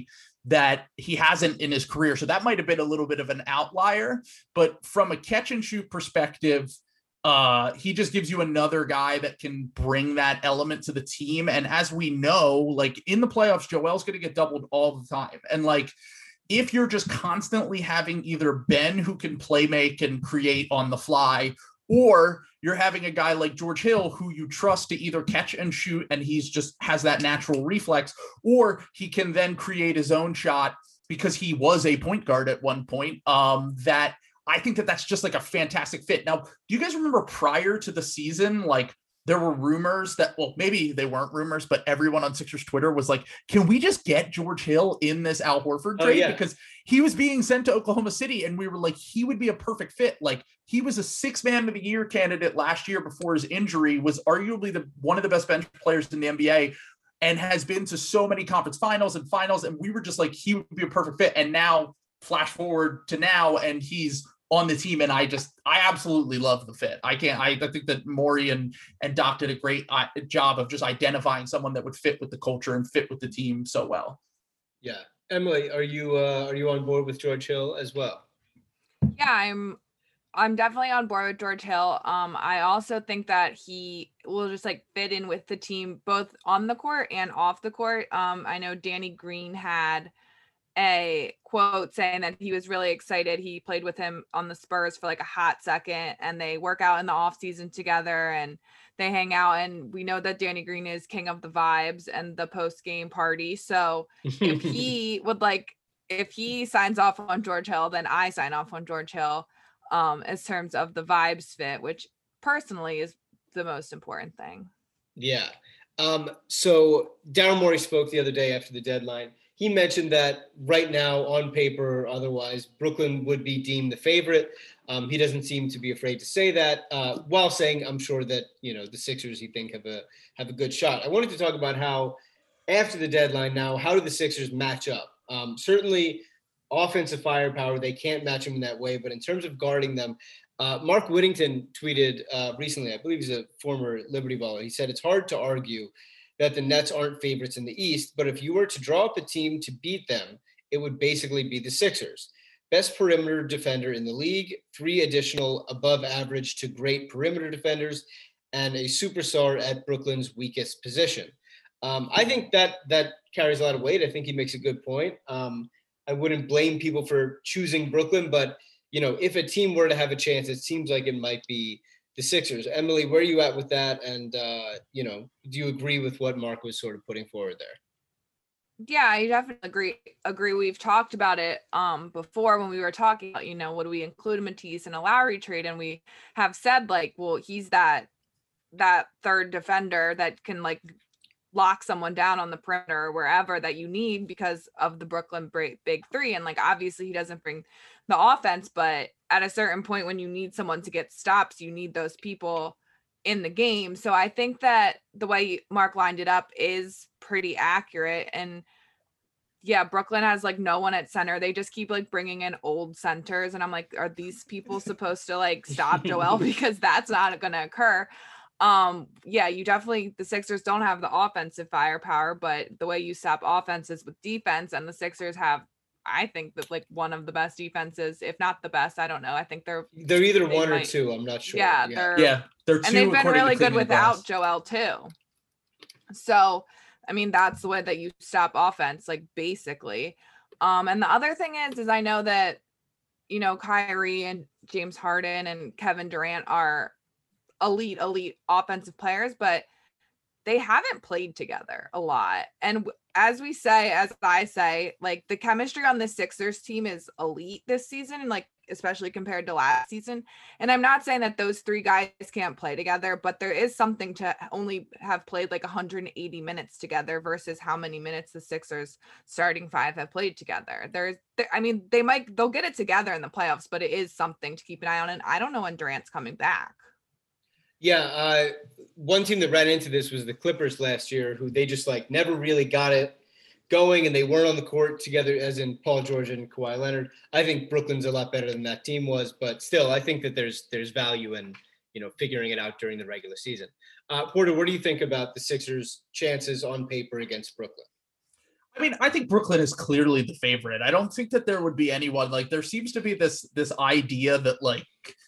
that he hasn't in his career. So that might have been a little bit of an outlier, but from a catch and shoot perspective, he just gives you another guy that can bring that element to the team. And as we know, like in the playoffs, Joel's going to get doubled all the time. And like, if you're just constantly having either Ben who can play make and create on the fly, or you're having a guy like George Hill who you trust to either catch and shoot, and he's just has that natural reflex, or he can then create his own shot because he was a point guard at one point, that I think that that's just like a fantastic fit. Now, do you guys remember prior to the season, like there were rumors that, well, maybe they weren't rumors, but everyone on Sixers Twitter was like, can we just get George Hill in this Al Horford trade? Yeah. Because he was being sent to Oklahoma City and we were like, he would be a perfect fit. Like he was a 6th man of the year candidate last year before his injury, was arguably one of the best bench players in the NBA and has been to so many conference finals. And we were just like, he would be a perfect fit. And now flash forward to now and he's on the team, and I absolutely love the fit. I think that Morey and Doc did a great job of just identifying someone that would fit with the culture and fit with the team so well. Yeah, Emily, are you on board with George Hill as well? Yeah, I'm definitely on board with George Hill. I also think that he will just like fit in with the team both on the court and off the court. I know Danny Green had a quote saying that he was really excited. He played with him on the Spurs for like a hot second, and they work out in the off season together and they hang out. And we know that Danny Green is king of the vibes and the post game party. So if he signs off on George Hill, then I sign off on George Hill, as terms of the vibes fit, which personally is the most important thing. Yeah. So Daryl Morey spoke the other day after the deadline. He mentioned that right now, on paper or otherwise, Brooklyn would be deemed the favorite. He doesn't seem to be afraid to say that, while saying, I'm sure that, the Sixers, he think have a good shot. I wanted to talk about how, after the deadline now, how do the Sixers match up? Certainly, offensive firepower, they can't match them in that way. But in terms of guarding them, Mark Whittington tweeted recently, I believe he's a former Liberty baller. He said, it's hard to argue that the Nets aren't favorites in the East, but if you were to draw up a team to beat them, it would basically be the Sixers. Best perimeter defender in the league, 3 additional above average to great perimeter defenders, and a superstar at Brooklyn's weakest position. I think that carries a lot of weight. I think he makes a good point. I wouldn't blame people for choosing Brooklyn, but if a team were to have a chance, it seems like it might be the Sixers. Emily, where are you at with that? And, do you agree with what Mark was sort of putting forward there? Yeah, I definitely agree. We've talked about it before when we were talking about, what do we include a Matisse and a Lowry trade? And we have said like, well, he's that third defender that can like lock someone down on the perimeter or wherever that you need because of the Brooklyn big 3. And like, obviously he doesn't bring the offense, but at a certain point when you need someone to get stops, you need those people in the game. So I think that the way Mark lined it up is pretty accurate. And yeah, Brooklyn has like no one at center. They just keep like bringing in old centers. And I'm like, are these people supposed to like stop Joel? Because that's not going to occur. Yeah, the Sixers don't have the offensive firepower, but the way you stop offenses with defense, and the Sixers have, I think, that like one of the best defenses, if not the best. I don't know. I think they're either one or two. I'm not sure. Yeah, they're two, and they've been really good without Joel too. So, I mean, that's the way that you stop offense, like basically. And the other thing is I know that, Kyrie and James Harden and Kevin Durant are elite offensive players, but they haven't played together a lot. And as I say, like the chemistry on the Sixers team is elite this season, like especially compared to last season. And I'm not saying that those 3 guys can't play together, but there is something to only have played like 180 minutes together versus how many minutes the Sixers starting 5 have played together. They'll get it together in the playoffs, but it is something to keep an eye on. And I don't know when Durant's coming back. Yeah, one team that ran into this was the Clippers last year, who they just like never really got it going, and they weren't on the court together, as in Paul George and Kawhi Leonard. I think Brooklyn's a lot better than that team was, but still, I think that there's value in figuring it out during the regular season. Porter, what do you think about the Sixers' chances on paper against Brooklyn? I mean, I think Brooklyn is clearly the favorite. I don't think that there would be anyone like there seems to be this idea that like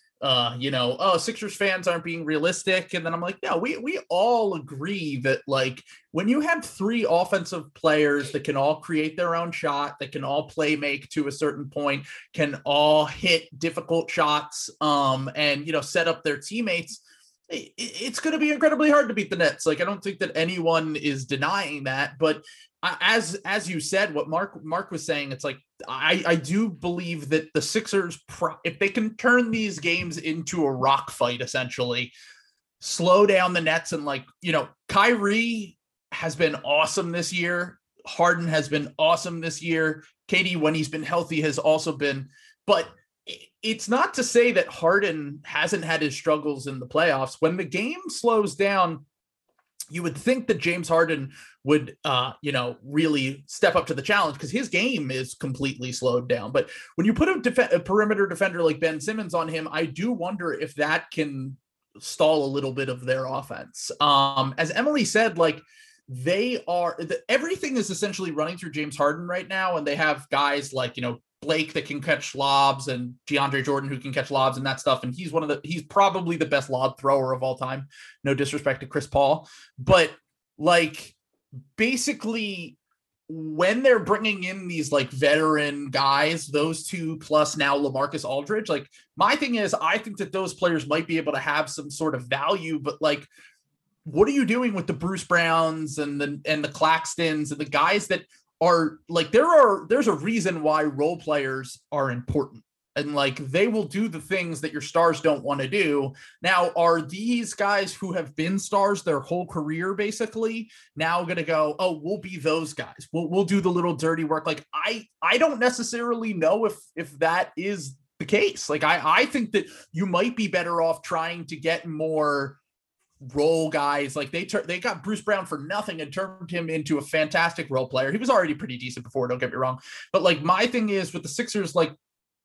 Sixers fans aren't being realistic. And then I'm like, no, we all agree that like when you have three offensive players that can all create their own shot, that can all play make to a certain point, can all hit difficult shots, and set up their teammates, it's going to be incredibly hard to beat the Nets. Like, I don't think that anyone is denying that, but as you said, what Mark was saying, it's like, I do believe that the Sixers, if they can turn these games into a rock fight, essentially slow down the Nets, and Kyrie has been awesome this year. Harden has been awesome this year. KD, when he's been healthy, has also been, but it's not to say that Harden hasn't had his struggles in the playoffs. When the game slows down, you would think that James Harden would, really step up to the challenge because his game is completely slowed down. But when you put a perimeter defender like Ben Simmons on him, I do wonder if that can stall a little bit of their offense. As Emily said, like everything is essentially running through James Harden right now. And they have guys like, Blake that can catch lobs and DeAndre Jordan who can catch lobs and that stuff. And he's probably the best lob thrower of all time. No disrespect to Chris Paul, but like basically when they're bringing in these like veteran guys, those two plus now LaMarcus Aldridge, like my thing is, I think that those players might be able to have some sort of value, but like, what are you doing with the Bruce Browns and the Claxtons and the guys that are like, there's a reason why role players are important, and like they will do the things that your stars don't want to do. Now, are these guys who have been stars their whole career basically now going to go, oh, we'll be those guys, we'll do the little dirty work? Like I don't necessarily know if that is the case. Like I think that you might be better off trying to get more role guys. Like they got Bruce Brown for nothing and turned him into a fantastic role player. He was already pretty decent before, don't get me wrong, but like my thing is with the Sixers, like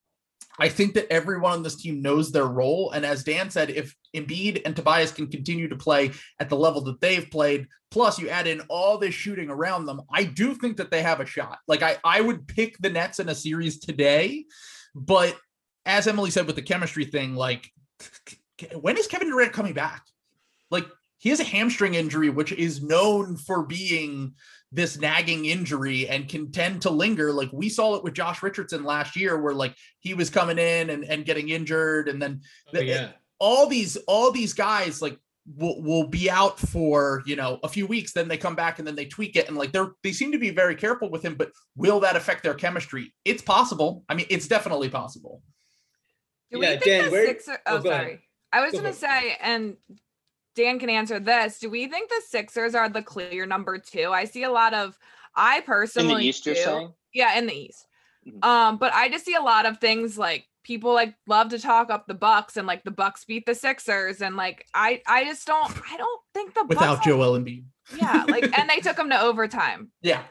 I think that everyone on this team knows their role. And as Dan said, if Embiid and Tobias can continue to play at the level that they've played, plus you add in all this shooting around them, I do think that they have a shot. Like I would pick the Nets in a series today, but as Emily said with the chemistry thing, like when is Kevin Durant coming back? Like he has a hamstring injury, which is known for being this nagging injury and can tend to linger. Like we saw it with Josh Richardson last year, where like he was coming in and getting injured. And then all these guys like will be out for, a few weeks, then they come back and then they tweak it. And like they seem to be very careful with him, but will that affect their chemistry? It's possible. I mean, it's definitely possible. Do we think Dan, Sixers? Oh, sorry. I was going to say, and Dan can answer this. Do we think the Sixers are the clear number two? I see a lot of, I personally in the East, you're saying? Yeah, in the East. Mm-hmm. But I just see a lot of things like people like love to talk up the Bucks and like the Bucks beat the Sixers, and like I don't think the without Bucks Joel Embiid. Yeah, like and they took them to overtime. Yeah.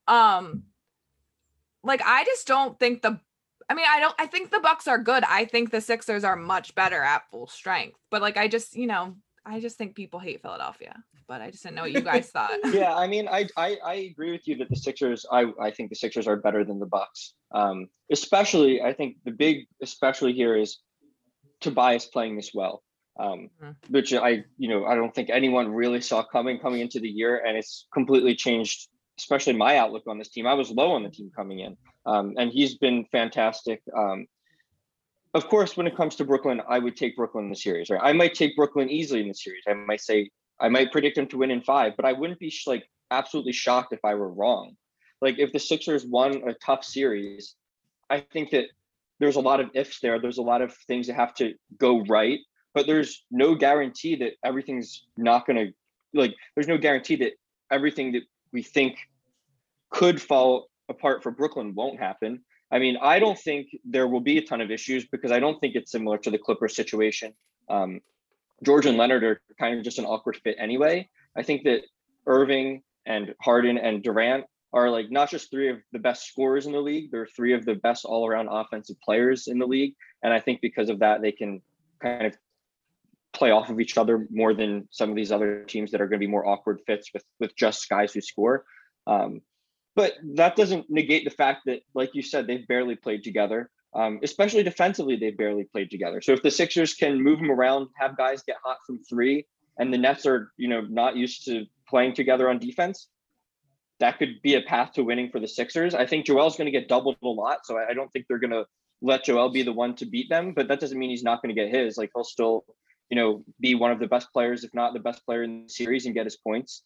Like I just don't think I think the Bucks are good. I think the Sixers are much better at full strength. But like I just think people hate Philadelphia, but I just didn't know what you guys thought. Yeah, I mean, I agree with you that the Sixers, I think the Sixers are better than the Bucks. Especially, I think the big especially here is Tobias playing this well, which I don't think anyone really saw coming into the year, and it's completely changed, especially my outlook on this team. I was low on the team coming in, and he's been fantastic. Of course, when it comes to Brooklyn, I would take Brooklyn in the series, right? I might take Brooklyn easily in the series. I might predict them to win in 5, but I wouldn't be absolutely shocked if I were wrong. Like if the Sixers won a tough series, I think that there's a lot of ifs there. There's a lot of things that have to go right, but there's no guarantee that everything's not going to, there's no guarantee that everything that we think could fall apart for Brooklyn won't happen. I mean, I don't think there will be a ton of issues because I don't think it's similar to the Clippers situation. George and Leonard are kind of just an awkward fit anyway. I think that Irving and Harden and Durant are not just 3 of the best scorers in the league, they're 3 of the best all-around offensive players in the league. And I think because of that, they can kind of play off of each other more than some of these other teams that are going to be more awkward fits with just guys who score. But But that doesn't negate the fact that, like you said, they've barely played together. Especially defensively, they've barely played together. So if the Sixers can move them around, have guys get hot from three, and the Nets are, not used to playing together on defense, that could be a path to winning for the Sixers. I think Joel's going to get doubled a lot, so I don't think they're going to let Joel be the one to beat them, but that doesn't mean he's not going to get his. Like, he'll still, be one of the best players, if not the best player in the series, and get his points.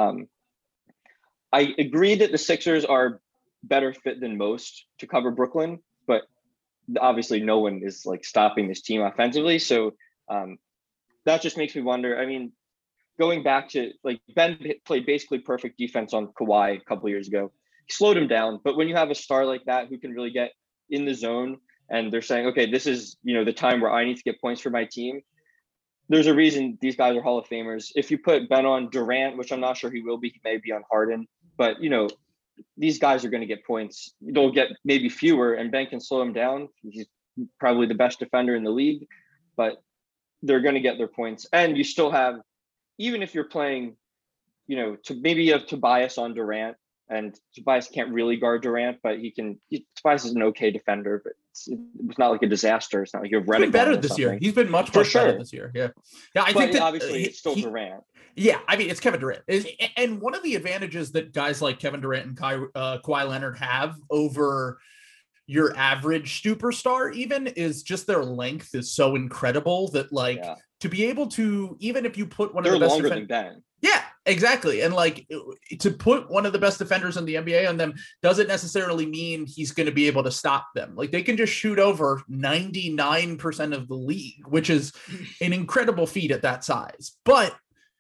I agree that the Sixers are better fit than most to cover Brooklyn, but obviously no one is like stopping this team offensively. So that just makes me wonder. I mean, going back to like Ben played basically perfect defense on Kawhi a couple years ago. He slowed him down, but when you have a star like that who can really get in the zone and they're saying, okay, this is, the time where I need to get points for my team. There's a reason these guys are Hall of Famers. If you put Ben on Durant, which I'm not sure he will be, he may be on Harden, but these guys are going to get points. They'll get maybe fewer, and Ben can slow him down. He's probably the best defender in the league, but they're going to get their points. And you still have, even if you're playing, to maybe you have Tobias on Durant, and Tobias can't really guard Durant, but Tobias is an okay defender, but it's not like a disaster. It's not like you have Redick. He's been better this year. He's been much better this year. Yeah. Yeah. I think that obviously it's still Durant. Yeah. I mean, it's Kevin Durant. And one of the advantages that guys like Kevin Durant and Kawhi Leonard have over your average superstar even is just their length is so incredible that to be able to, even if you put one of the best longer than Ben. Yeah, exactly. And to put one of the best defenders in the NBA on them doesn't necessarily mean he's going to be able to stop them. Like, they can just shoot over 99% of the league, which is an incredible feat at that size. But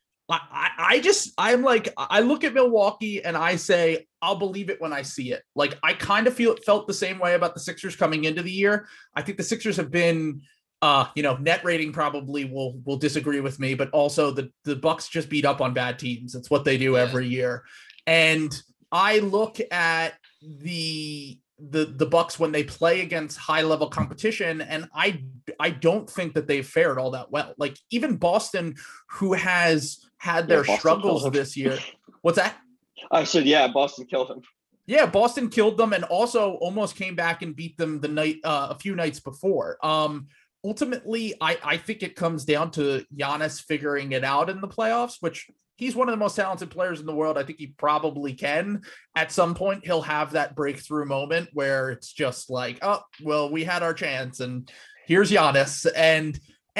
I look at Milwaukee and I say, I'll believe it when I see it. Like, I kind of felt the same way about the Sixers coming into the year. I think the Sixers have been, net rating probably will disagree with me, but also the Bucks just beat up on bad teams. It's what they do every year. And I look at the Bucks when they play against high level competition, and I don't think that they've fared all that well. Like, even Boston, who has had their struggles this year. What's that? I said, Boston killed them. Yeah, Boston killed them, and also almost came back and beat them a few nights before. Ultimately, I think it comes down to Giannis figuring it out in the playoffs, which he's one of the most talented players in the world. I think he probably can. At some point, he'll have that breakthrough moment where it's just like, oh, well, we had our chance, and here's Giannis. And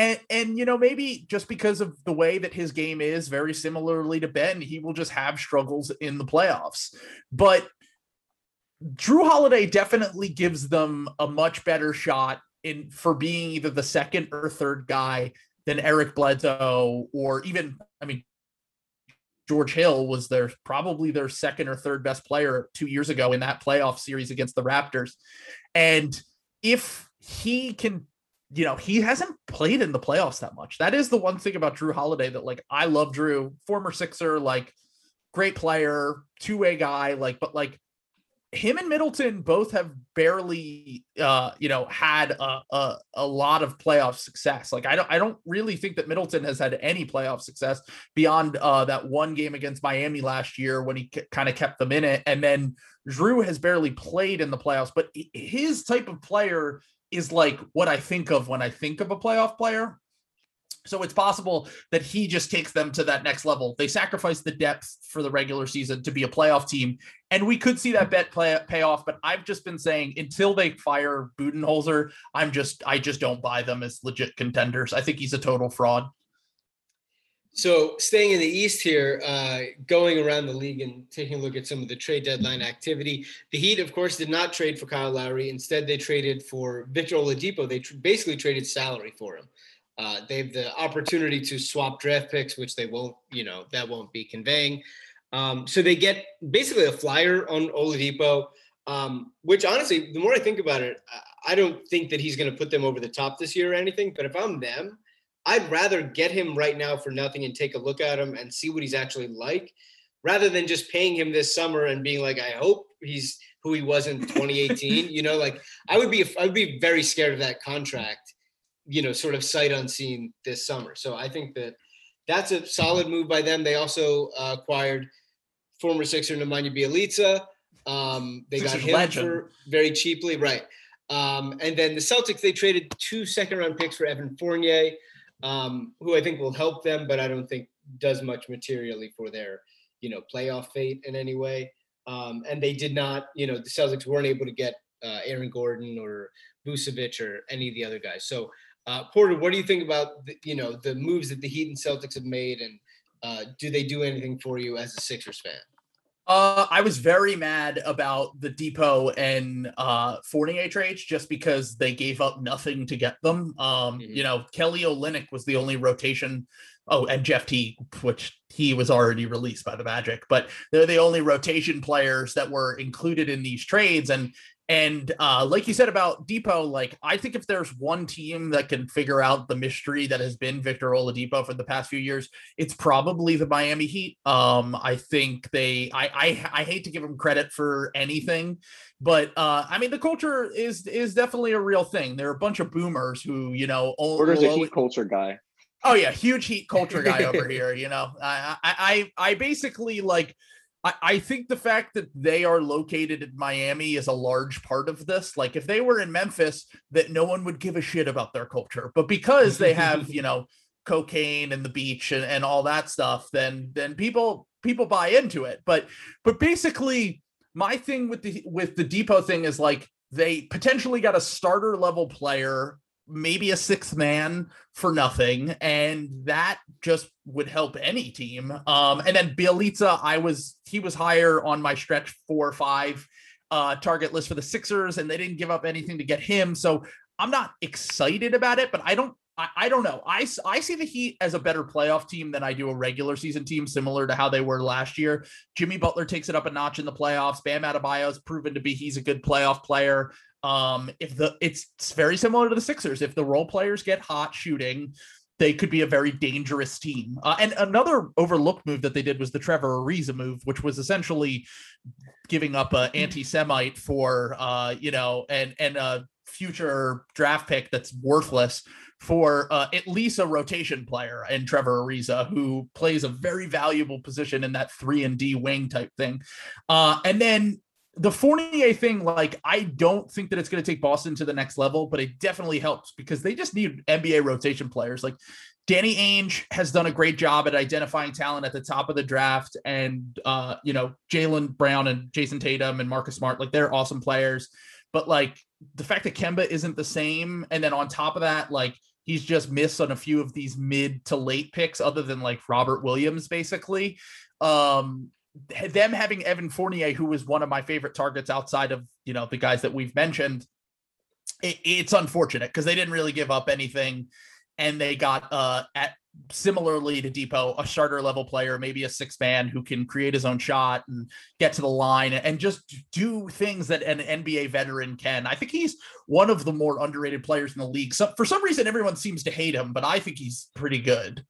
maybe just because of the way that his game is very similarly to Ben, he will just have struggles in the playoffs. But Drew Holiday definitely gives them a much better shot for being either the second or third guy than Eric Bledsoe, or even, George Hill was probably their second or third best player 2 years ago in that playoff series against the Raptors. And if he can, he hasn't played in the playoffs that much. That is the one thing about Drew Holiday that, I love Drew, former Sixer, great player, two-way guy, but him and Middleton both have barely, had a lot of playoff success. I don't really think that Middleton has had any playoff success beyond that one game against Miami last year when he kind of kept them in it. And then Drew has barely played in the playoffs, but his type of player is what I think of when I think of a playoff player. So it's possible that he just takes them to that next level. They sacrifice the depth for the regular season to be a playoff team, and we could see that bet pay off. But I've just been saying, until they fire Budenholzer, I just don't buy them as legit contenders. I think he's a total fraud. So staying in the East here, going around the league and taking a look at some of the trade deadline activity, the Heat, of course, did not trade for Kyle Lowry. Instead, they traded for Victor Oladipo. They basically traded salary for him. They have the opportunity to swap draft picks, which they won't, that won't be conveying. So they get basically a flyer on Oladipo, which honestly, the more I think about it, I don't think that he's going to put them over the top this year or anything. But if I'm them, I'd rather get him right now for nothing and take a look at him and see what he's actually like, rather than just paying him this summer and being like, I hope he's who he was in 2018. I would be very scared of that contract, sort of sight unseen this summer. So I think that that's a solid move by them. They also acquired former Sixer Nemanja Bjelica. They got Sixers him legend. for very cheaply, right? And then the Celtics, they traded 2 second-round picks for Evan Fournier, who I think will help them, but I don't think does much materially for their, playoff fate in any way. And they did not, the Celtics weren't able to get Aaron Gordon or Vucevic or any of the other guys. So, Porter, what do you think about the moves that the Heat and Celtics have made, and do they do anything for you as a Sixers fan? I was very mad about the Depot and Fournier trades just because they gave up nothing to get them. Kelly Olynyk was the only rotation. Oh, and Jeff Teague, which he was already released by the Magic, but they're the only rotation players that were included in these trades. And like you said about Depot, like I think if there's one team that can figure out the mystery that has been Victor Oladipo for the past few years, it's probably the Miami Heat. I think I hate to give them credit for anything, but the culture is definitely a real thing. There are a bunch of boomers who, Porter's a Heat culture guy. Oh yeah, huge Heat culture guy over here. I basically like. I think the fact that they are located in Miami is a large part of this. Like if they were in Memphis, that no one would give a shit about their culture, but because they have, cocaine and the beach and all that stuff, then people buy into it. But basically my thing with the Depot thing is like, they potentially got a starter level player, maybe a sixth man for nothing, and that just would help any team. And then Bjelica, he was higher on my stretch 4 or 5 target list for the Sixers, and they didn't give up anything to get him. So I'm not excited about it, but I don't know. I see the Heat as a better playoff team than I do a regular season team, similar to how they were last year. Jimmy Butler takes it up a notch in the playoffs. Bam Adebayo has proven to be, he's a good playoff player. It's very similar to the Sixers. If the role players get hot shooting, they could be a very dangerous team. And another overlooked move that they did was the Trevor Ariza move, which was essentially giving up an anti-Semite for, and a future draft pick that's worthless for at least a rotation player in Trevor Ariza, who plays a very valuable position in that 3-and-D wing type thing. And then the Fournier thing, like, I don't think that it's going to take Boston to the next level, but it definitely helps because they just need NBA rotation players. Like Danny Ainge has done a great job at identifying talent at the top of the draft. And, Jaylen Brown and Jason Tatum and Marcus Smart, like they're awesome players. But like the fact that Kemba isn't the same. And then on top of that, like he's just missed on a few of these mid to late picks other than like Robert Williams, basically. Them having Evan Fournier, who was one of my favorite targets outside of, the guys that we've mentioned, it's unfortunate because they didn't really give up anything. And they got, similarly to Depot, a starter level player, maybe a sixth man who can create his own shot and get to the line and just do things that an NBA veteran can. I think he's one of the more underrated players in the league. So for some reason, everyone seems to hate him, but I think he's pretty good.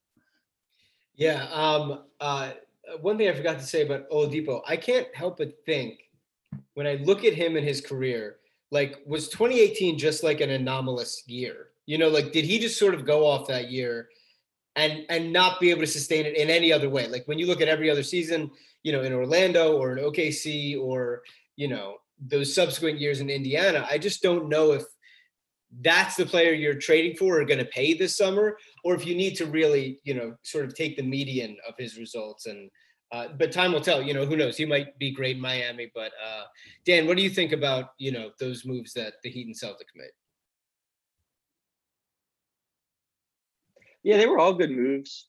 Yeah. One thing I forgot to say about Oladipo, I can't help but think when I look at him and his career, like was 2018 just like an anomalous year? Did he just sort of go off that year and not be able to sustain it in any other way? Like when you look at every other season, in Orlando or in OKC or, those subsequent years in Indiana, I just don't know if that's the player you're trading for or going to pay this summer, or if you need to really, sort of take the median of his results. And, but time will tell, who knows, he might be great in Miami, but Dan, what do you think about, those moves that the Heat and Celtics made? Yeah, they were all good moves.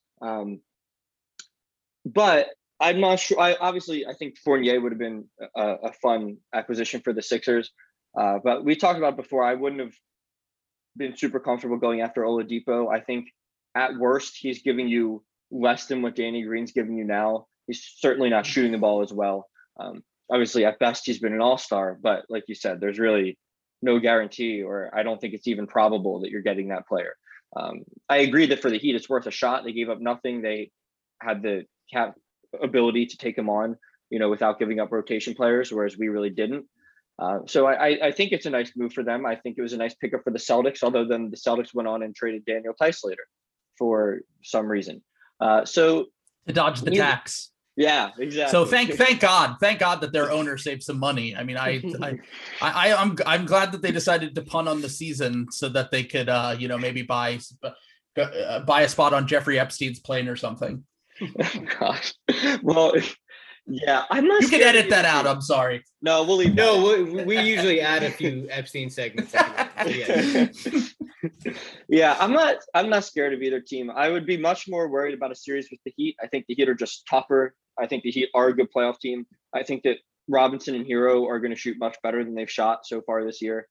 But I'm not sure. I think Fournier would have been a fun acquisition for the Sixers. But we talked about before, I wouldn't have been super comfortable going after Oladipo. I think at worst, he's giving you less than what Danny Green's giving you now. He's certainly not shooting the ball as well. Obviously, at best, he's been an all-star. But like you said, there's really no guarantee, or I don't think it's even probable that you're getting that player. I agree that for the Heat, it's worth a shot. They gave up nothing. They had the cap ability to take him on, without giving up rotation players, whereas we really didn't. So I think it's a nice move for them. I think it was a nice pickup for the Celtics, although then the Celtics went on and traded Daniel Theis later for some reason. So to dodge the tax. Yeah, exactly. So thank God that their owner saved some money. I mean, I'm glad that they decided to punt on the season so that they could maybe buy a spot on Jeffrey Epstein's plane or something. Oh, gosh. Well, yeah, I'm not. You can edit that out. I'm sorry. No, we'll leave. No, we usually add a few Epstein segments. Yeah. Yeah, I'm not scared of either team. I would be much more worried about a series with the Heat. I think the Heat are just tougher. I think the Heat are a good playoff team. I think that Robinson and Hero are going to shoot much better than they've shot so far this year.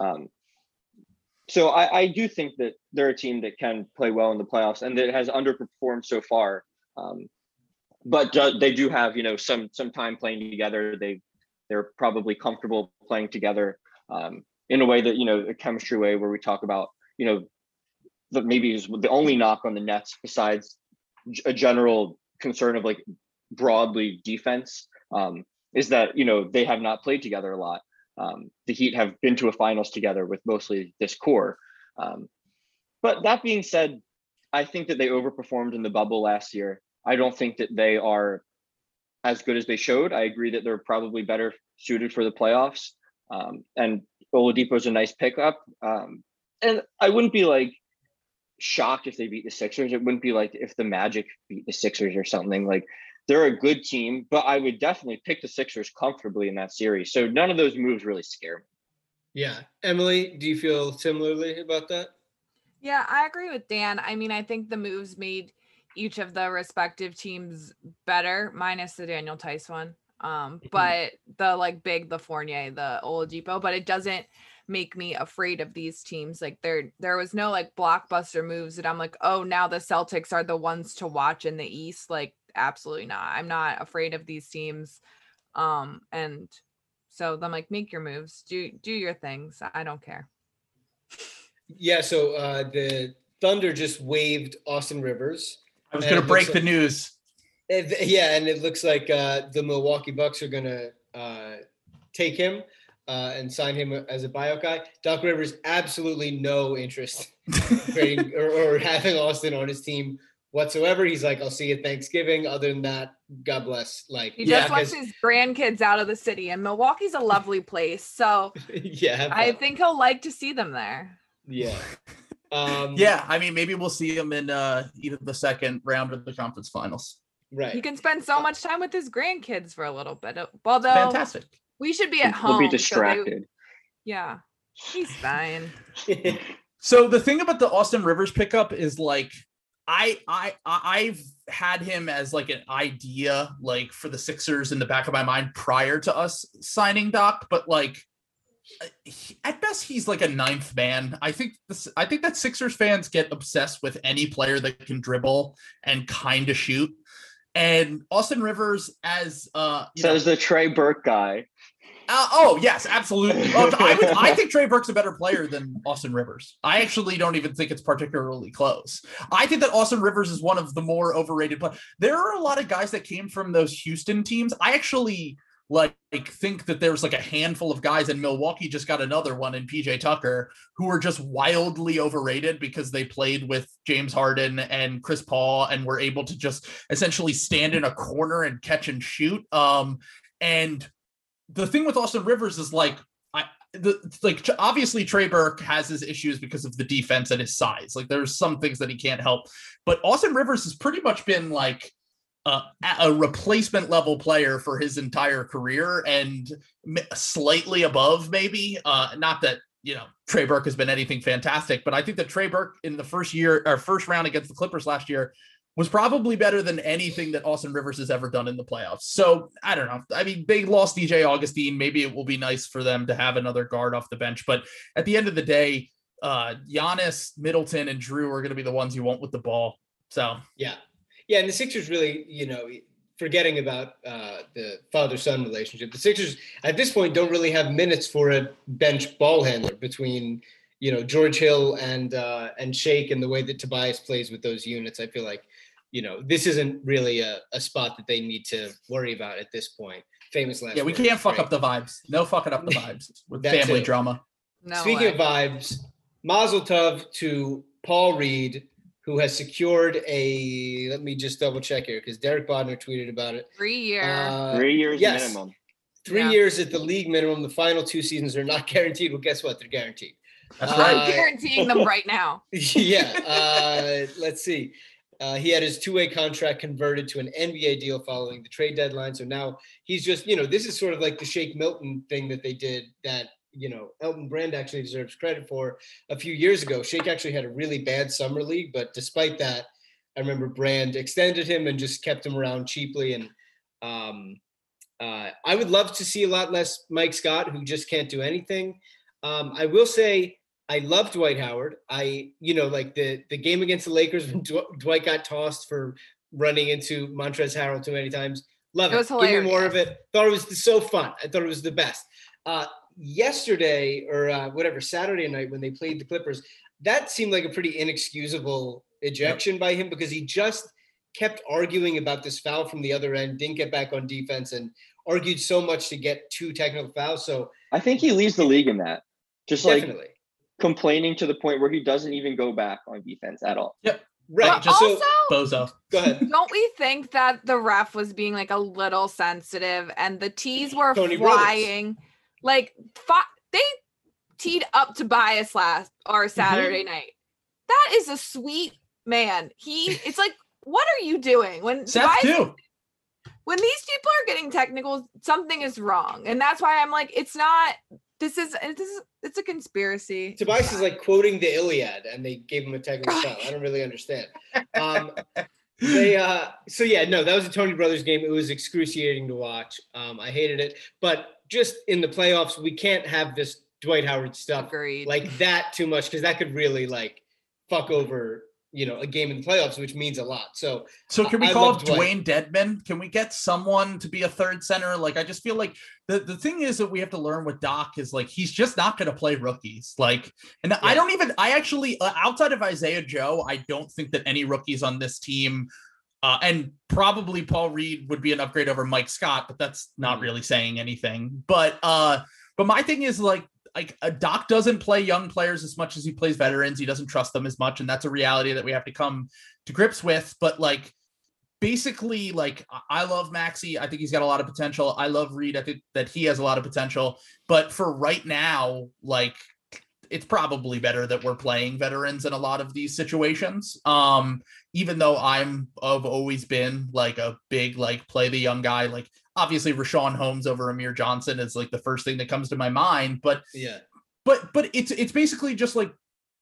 So I do think that they're a team that can play well in the playoffs and that has underperformed so far. But they do have, some time playing together. They're probably comfortable playing together in a way that, a chemistry way where we talk about, that maybe is the only knock on the Nets besides a general concern of like broadly defense is that, they have not played together a lot. The Heat have been to a finals together with mostly this core. But that being said, I think that they overperformed in the bubble last year. I don't think that they are as good as they showed. I agree that they're probably better suited for the playoffs. And Oladipo's a nice pickup. And I wouldn't be like shocked if they beat the Sixers. It wouldn't be like if the Magic beat the Sixers or something. Like, they're a good team, but I would definitely pick the Sixers comfortably in that series. So none of those moves really scare me. Yeah. Emily, do you feel similarly about that? Yeah, I agree with Dan. I mean, I think the moves made each of the respective teams better, minus the Daniel Tice one. But the Fournier, the Oladipo, but it doesn't make me afraid of these teams. Like there was no like blockbuster moves that I'm like, oh, now the Celtics are the ones to watch in the East. Like, absolutely not. I'm not afraid of these teams. And so I'm like, make your moves, do your things. I don't care. Yeah. So the Thunder just waived Austin Rivers. I was going to break the news. And it looks like the Milwaukee Bucks are going to take him and sign him as a buyout guy. Doc Rivers, absolutely no interest in or having Austin on his team whatsoever. He's like, I'll see you at Thanksgiving. Other than that, God bless. Like, he just wants his grandkids out of the city, and Milwaukee's a lovely place. So yeah, I think he'll like to see them there. Yeah. I mean, maybe we'll see him in either the second round of the conference finals. Right. He can spend so much time with his grandkids for a little bit. Although fantastic. We should be at home. We'll be distracted. Yeah, he's fine. So the thing about the Austin Rivers pickup is like, I've had him as like an idea, like for the Sixers in the back of my mind prior to us signing Doc, but like at best he's like a ninth man. I think that Sixers fans get obsessed with any player that can dribble and kind of shoot. And Austin Rivers as says the Trey Burke guy. Oh yes, absolutely. I think Trey Burke's a better player than Austin Rivers. I actually don't even think it's particularly close. I think that Austin Rivers is one of the more overrated players. There are a lot of guys that came from those Houston teams. I actually think that there's like a handful of guys, and Milwaukee just got another one in PJ Tucker, who are just wildly overrated because they played with James Harden and Chris Paul and were able to just essentially stand in a corner and catch and shoot. And the thing with Austin Rivers is obviously Trey Burke has his issues because of the defense and his size. Like there's some things that he can't help, but Austin Rivers has pretty much been like a replacement level player for his entire career and slightly above maybe. Not that, Trey Burke has been anything fantastic, but I think that Trey Burke in the first round against the Clippers last year was probably better than anything that Austin Rivers has ever done in the playoffs. So I don't know. I mean, they lost DJ Augustine. Maybe it will be nice for them to have another guard off the bench. But at the end of the day, Giannis, Middleton, and Drew are going to be the ones you want with the ball. So yeah. And the Sixers really, forgetting about the father-son relationship, the Sixers at this point don't really have minutes for a bench ball handler between George Hill and Shake, and the way that Tobias plays with those units. I feel like this isn't really a spot that they need to worry about at this point. Famous last. Yeah, we can't fuck up the vibes. No fucking up the vibes with family drama. No. Speaking of vibes, Mazel Tov to Paul Reed, who has secured let me just double check here because Derek Bodner tweeted about it. 3 year. 3 years yes, minimum. 3 years at the league minimum. The final 2 seasons are not guaranteed. Well, guess what? They're guaranteed. That's I'm right. guaranteeing them right now. Yeah. Let's see. He had his 2-way contract converted to an NBA deal following the trade deadline. So now he's just, this is sort of like the Shake Milton thing that they did that, Elton Brand actually deserves credit for a few years ago. Shake actually had a really bad summer league, but despite that, I remember Brand extended him and just kept him around cheaply. And I would love to see a lot less Mike Scott, who just can't do anything. I will say I love Dwight Howard. Like the game against the Lakers when Dwight got tossed for running into Montrezl Harrell too many times. Love it. Was hilarious. Give me more of it. Thought it was so fun. I thought it was the best. Yesterday or Saturday night when they played the Clippers, that seemed like a pretty inexcusable ejection by him because he just kept arguing about this foul from the other end, didn't get back on defense, and argued so much to get 2 technical fouls. So I think he leads the league in that. Just definitely. like complaining to the point where he doesn't even go back on defense at all. Yep. Right. But also, Bozo. Go ahead. don't we think that the ref was being like a little sensitive and the tees were Tony flying? Like they teed up Tobias Saturday night. That is a sweet man. It's like, what are you doing when Seth too? When these people are getting technical, something is wrong. And that's why I'm like, it's a conspiracy. Tobias is like quoting the Iliad and they gave him a technical foul. I don't really understand. That was a Tony Brothers game. It was excruciating to watch. I hated it, but just in the playoffs, we can't have this Dwight Howard stuff Agreed. like that too much because that could really like fuck over a game in the playoffs, which means a lot. So can we call up Dwayne Dedman? Can we get someone to be a third center? Like, I just feel like the thing is that we have to learn with Doc is like, he's just not going to play rookies. Like, and yeah. I actually, outside of Isaiah Joe, I don't think that any rookies on this team, and probably Paul Reed would be an upgrade over Mike Scott, but that's not really saying anything. But my thing is like Doc doesn't play young players as much as he plays veterans. He doesn't trust them as much. And that's a reality that we have to come to grips with. But like, basically, like, I love Maxey. I think he's got a lot of potential. I love Reed. I think that he has a lot of potential, but for right now, like, it's probably better that we're playing veterans in a lot of these situations. Even though I've always been like a big, like, play the young guy, like, obviously Rashawn Holmes over Amir Johnson is like the first thing that comes to my mind, but yeah, but it's basically just like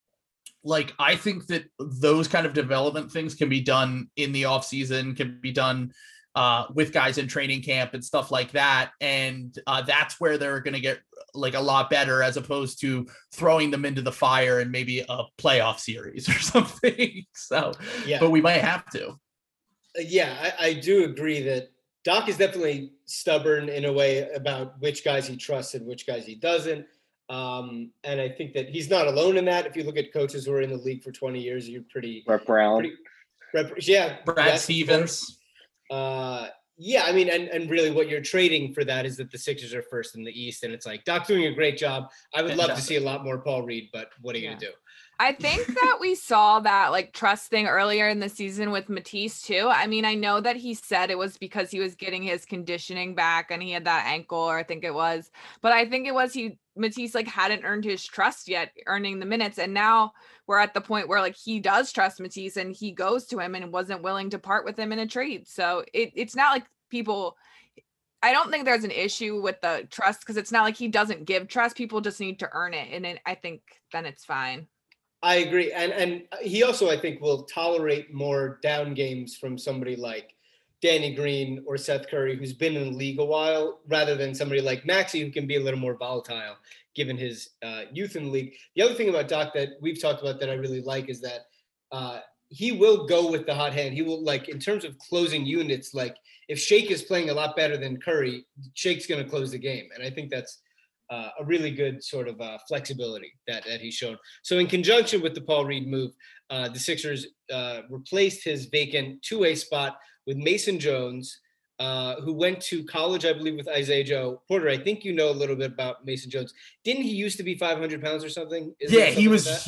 I think that those kind of development things can be done in the off season, can be done with guys in training camp and stuff like that. And that's where they're going to get like a lot better as opposed to throwing them into the fire in maybe a playoff series or something. So, yeah, but we might have to. Yeah, I do agree that Doc is definitely stubborn in a way about which guys he trusts and which guys he doesn't. And I think that he's not alone in that. If you look at coaches who are in the league for 20 years, you're pretty... Brett Brown. Brad Stevens. Yeah, I mean, and really what you're trading for that is that the Sixers are first in the East, and it's like, Doc's doing a great job. I would love to see a lot more Paul Reed, but what are you going to do? I think that we saw that like trust thing earlier in the season with Matisse too. I mean, I know that he said it was because he was getting his conditioning back and he had that ankle, or I think it was, but I think it was Matisse like hadn't earned his trust yet, earning the minutes. And now we're at the point where like he does trust Matisse and he goes to him and wasn't willing to part with him in a trade. So it's not like people, I don't think there's an issue with the trust because it's not like he doesn't give trust. People just need to earn it. And I think then it's fine. I agree. And he also, I think, will tolerate more down games from somebody like Danny Green or Seth Curry, who's been in the league a while, rather than somebody like Maxey, who can be a little more volatile given his youth in the league. The other thing about Doc that we've talked about that I really like is that he will go with the hot hand. He will, like, in terms of closing units, like if Shake is playing a lot better than Curry, Shake's going to close the game. And I think that's a really good sort of flexibility that he's shown. So in conjunction with the Paul Reed move, the Sixers replaced his vacant two-way spot with Mason Jones, who went to college, I believe, with Isaiah Joe. Porter, I think you know a little bit about Mason Jones. Didn't he used to be 500 pounds or something? Yeah, he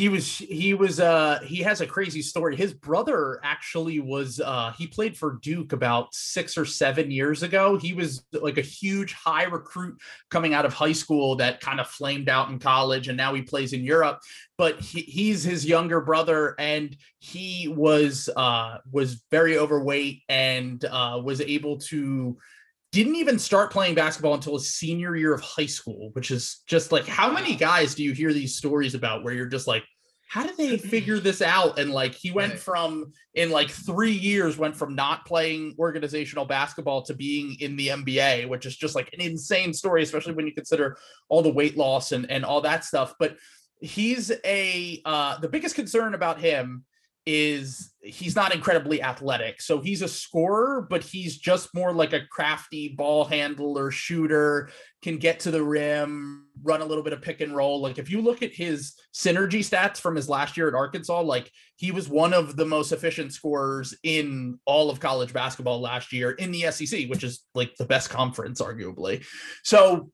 has a crazy story. His brother actually was he played for Duke about 6 or 7 years ago. He was like a huge high recruit coming out of high school that kind of flamed out in college, and now he plays in Europe. But he's his younger brother, and he was very overweight and was able to didn't even start playing basketball until his senior year of high school, which is just like, how many guys do you hear these stories about where you're just like, how did they figure this out? And like, he went from, in like 3 years, went from not playing organizational basketball to being in the NBA, which is just like an insane story, especially when you consider all the weight loss and all that stuff. But he's the biggest concern about him is he's not incredibly athletic. So he's a scorer, but he's just more like a crafty ball handler, shooter, can get to the rim, run a little bit of pick and roll. Like if you look at his synergy stats from his last year at Arkansas, like he was one of the most efficient scorers in all of college basketball last year in the SEC, which is like the best conference, arguably. So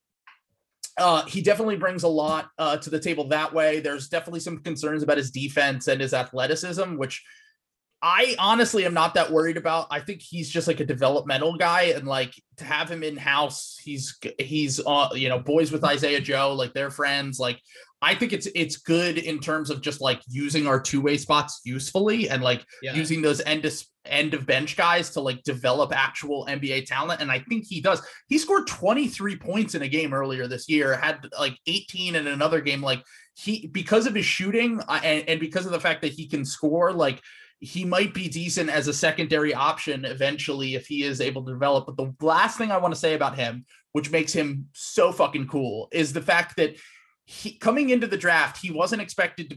he definitely brings a lot to the table that way. There's definitely some concerns about his defense and his athleticism, which I honestly am not that worried about. I think he's just like a developmental guy, and like to have him in house, he's boys with Isaiah Joe, like they're friends. Like I think it's good in terms of just like using our two-way spots usefully and like using those end of bench guys to like develop actual NBA talent. And I think he does. He scored 23 points in a game earlier this year, had like 18 in another game. Like because of his shooting and because of the fact that he can score, like he might be decent as a secondary option eventually if he is able to develop. But the last thing I want to say about him, which makes him so fucking cool, is the fact that coming into the draft, he was expected to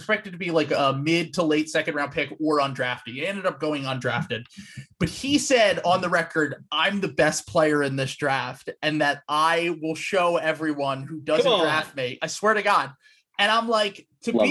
be like a mid to late second round pick or undrafted. He ended up going undrafted, but he said on the record, I'm the best player in this draft and that I will show everyone who doesn't draft me. I swear to God. And I'm like,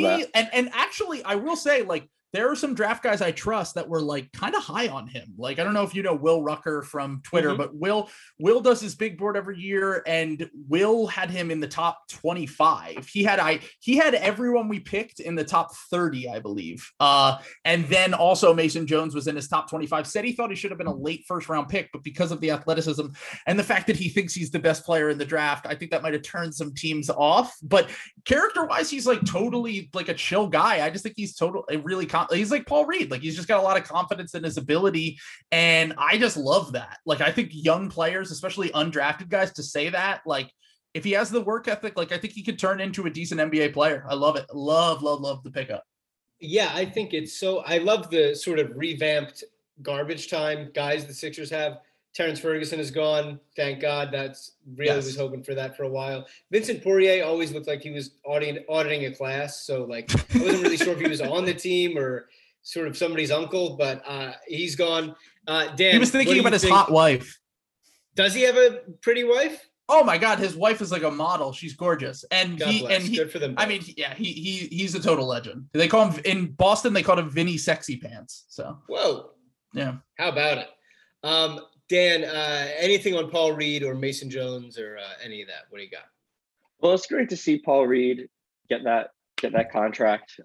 and actually I will say, like, there are some draft guys I trust that were like kind of high on him. Like, I don't know if you know Will Rucker from Twitter, but Will does his big board every year, and Will had him in the top 25. He had everyone we picked in the top 30, I believe. And then also Mason Jones was in his top 25. Said he thought he should have been a late first round pick, but because of the athleticism and the fact that he thinks he's the best player in the draft, I think that might have turned some teams off. But character wise, he's like totally like a chill guy. I just think he's he's like Paul Reed. Like he's just got a lot of confidence in his ability. And I just love that. Like, I think young players, especially undrafted guys, to say that, like, if he has the work ethic, like I think he could turn into a decent NBA player. I love it. Love the pickup. Yeah. I think I love the sort of revamped garbage time guys the Sixers have. Terrence Ferguson is gone. Thank God. That's really was hoping for that for a while. Vincent Poirier always looked like he was auditing a class. So like, I wasn't really sure if he was on the team or sort of somebody's uncle, but he's gone. Dan, he was thinking about his hot wife. Does he have a pretty wife? Oh my God, his wife is like a model. She's gorgeous, and he good for them both. I mean, yeah, he's a total legend. They call him in Boston. They called him Vinny Sexy Pants. So whoa, yeah. How about it? Dan, anything on Paul Reed or Mason Jones or any of that? What do you got? Well, it's great to see Paul Reed get that contract.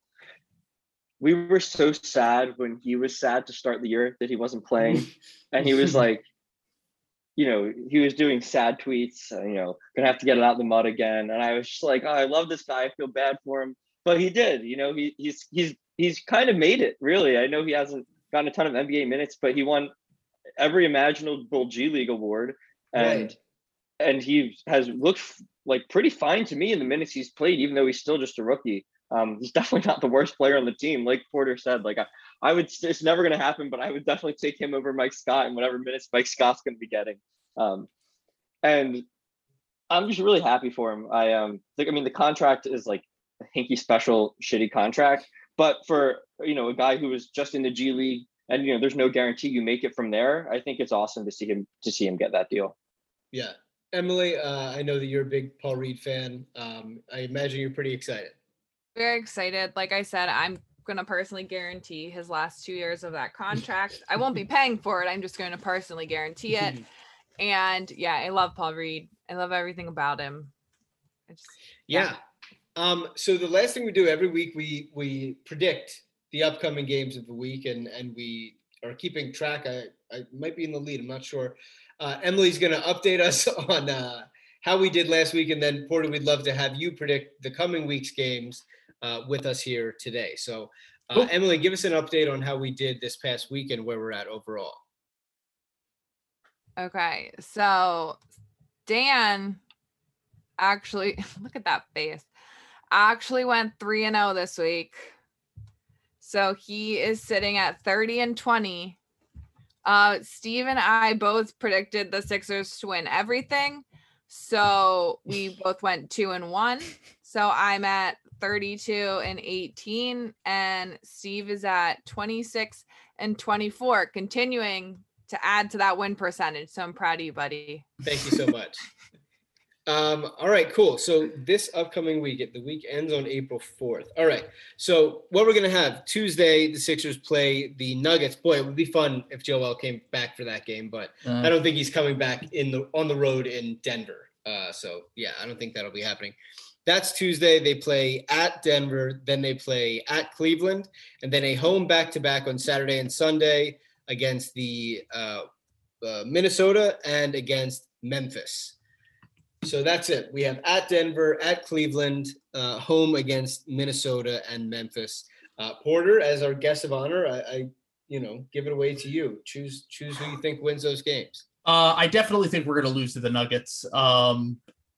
We were so sad when he was sad to start the year that he wasn't playing, and he was like, he was doing sad tweets. Gonna have to get it out of the mud again. And I was just like, oh, I love this guy. I feel bad for him, but he did. He's kind of made it. Really, I know he hasn't gotten a ton of NBA minutes, but he won every imaginable G League award, and he has looked like pretty fine to me in the minutes he's played, even though he's still just a rookie. He's definitely not the worst player on the team. Like Porter said, like I would, it's never going to happen, but I would definitely take him over Mike Scott and whatever minutes Mike Scott's going to be getting. And I'm just really happy for him. The contract is like a hinky, special, shitty contract, but for, a guy who was just in the G League, and there's no guarantee you make it from there, I think it's awesome to see him get that deal. Yeah. Emily, I know that you're a big Paul Reed fan. I imagine you're pretty excited. Very excited. Like I said, I'm going to personally guarantee his last 2 years of that contract. I won't be paying for it. I'm just going to personally guarantee it. And yeah, I love Paul Reed. I love everything about him. Yeah. So the last thing we do every week, we predict the upcoming games of the week, and we are keeping track. I might be in the lead. I'm not sure. Emily's going to update us on how we did last week, and then Porter, we'd love to have you predict the coming week's games with us here today. So, Emily, give us an update on how we did this past week and where we're at overall. Okay, so Dan actually, look at that face, actually went 3-0 this week. So he is sitting at 30-20. Steve and I both predicted the Sixers to win everything. So we both went 2-1. So I'm at 32-18, and Steve is at 26-24, continuing to add to that win percentage. So I'm proud of you, buddy. Thank you so much. All right, cool. So this upcoming week, the week ends on April 4th. All right. So what we're going to have Tuesday, the Sixers play the Nuggets. Boy, it would be fun if Joel came back for that game, but I don't think he's coming back on the road in Denver. So yeah, I don't think that'll be happening. That's Tuesday. They play at Denver, then they play at Cleveland, and then a home back-to-back on Saturday and Sunday against the Minnesota and against Memphis. So that's it. We have at Denver, at Cleveland, home against Minnesota and Memphis. Porter, as our guest of honor, I give it away to you. Choose who you think wins those games. I definitely think we're going to lose to the Nuggets. I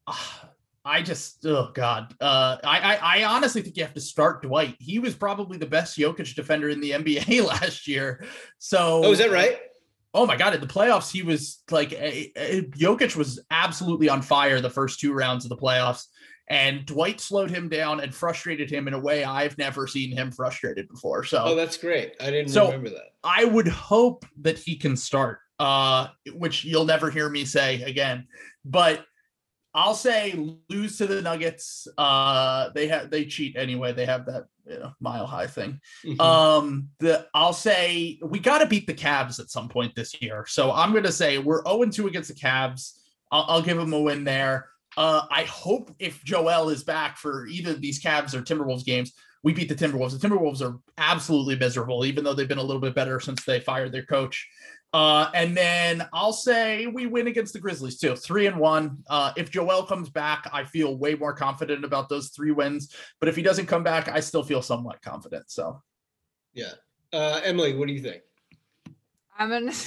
honestly think you have to start Dwight. He was probably the best Jokic defender in the NBA last year. So, is that right? Oh my God, in the playoffs, he was like, Jokic was absolutely on fire the first 2 rounds of the playoffs, and Dwight slowed him down and frustrated him in a way I've never seen him frustrated before. So, that's great. I didn't remember that. I would hope that he can start, which you'll never hear me say again, but I'll say lose to the Nuggets. They cheat anyway. They have that mile high thing. Mm-hmm. I'll say we got to beat the Cavs at some point this year. So I'm going to say we're 0-2 against the Cavs. I'll give them a win there. I hope if Joel is back for either of these Cavs or Timberwolves games, we beat the Timberwolves. The Timberwolves are absolutely miserable, even though they've been a little bit better since they fired their coach. And then I'll say we win against the Grizzlies too, 3-1. If Joel comes back, I feel way more confident about those 3 wins. But if he doesn't come back, I still feel somewhat confident. So, yeah. Emily, what do you think? I'm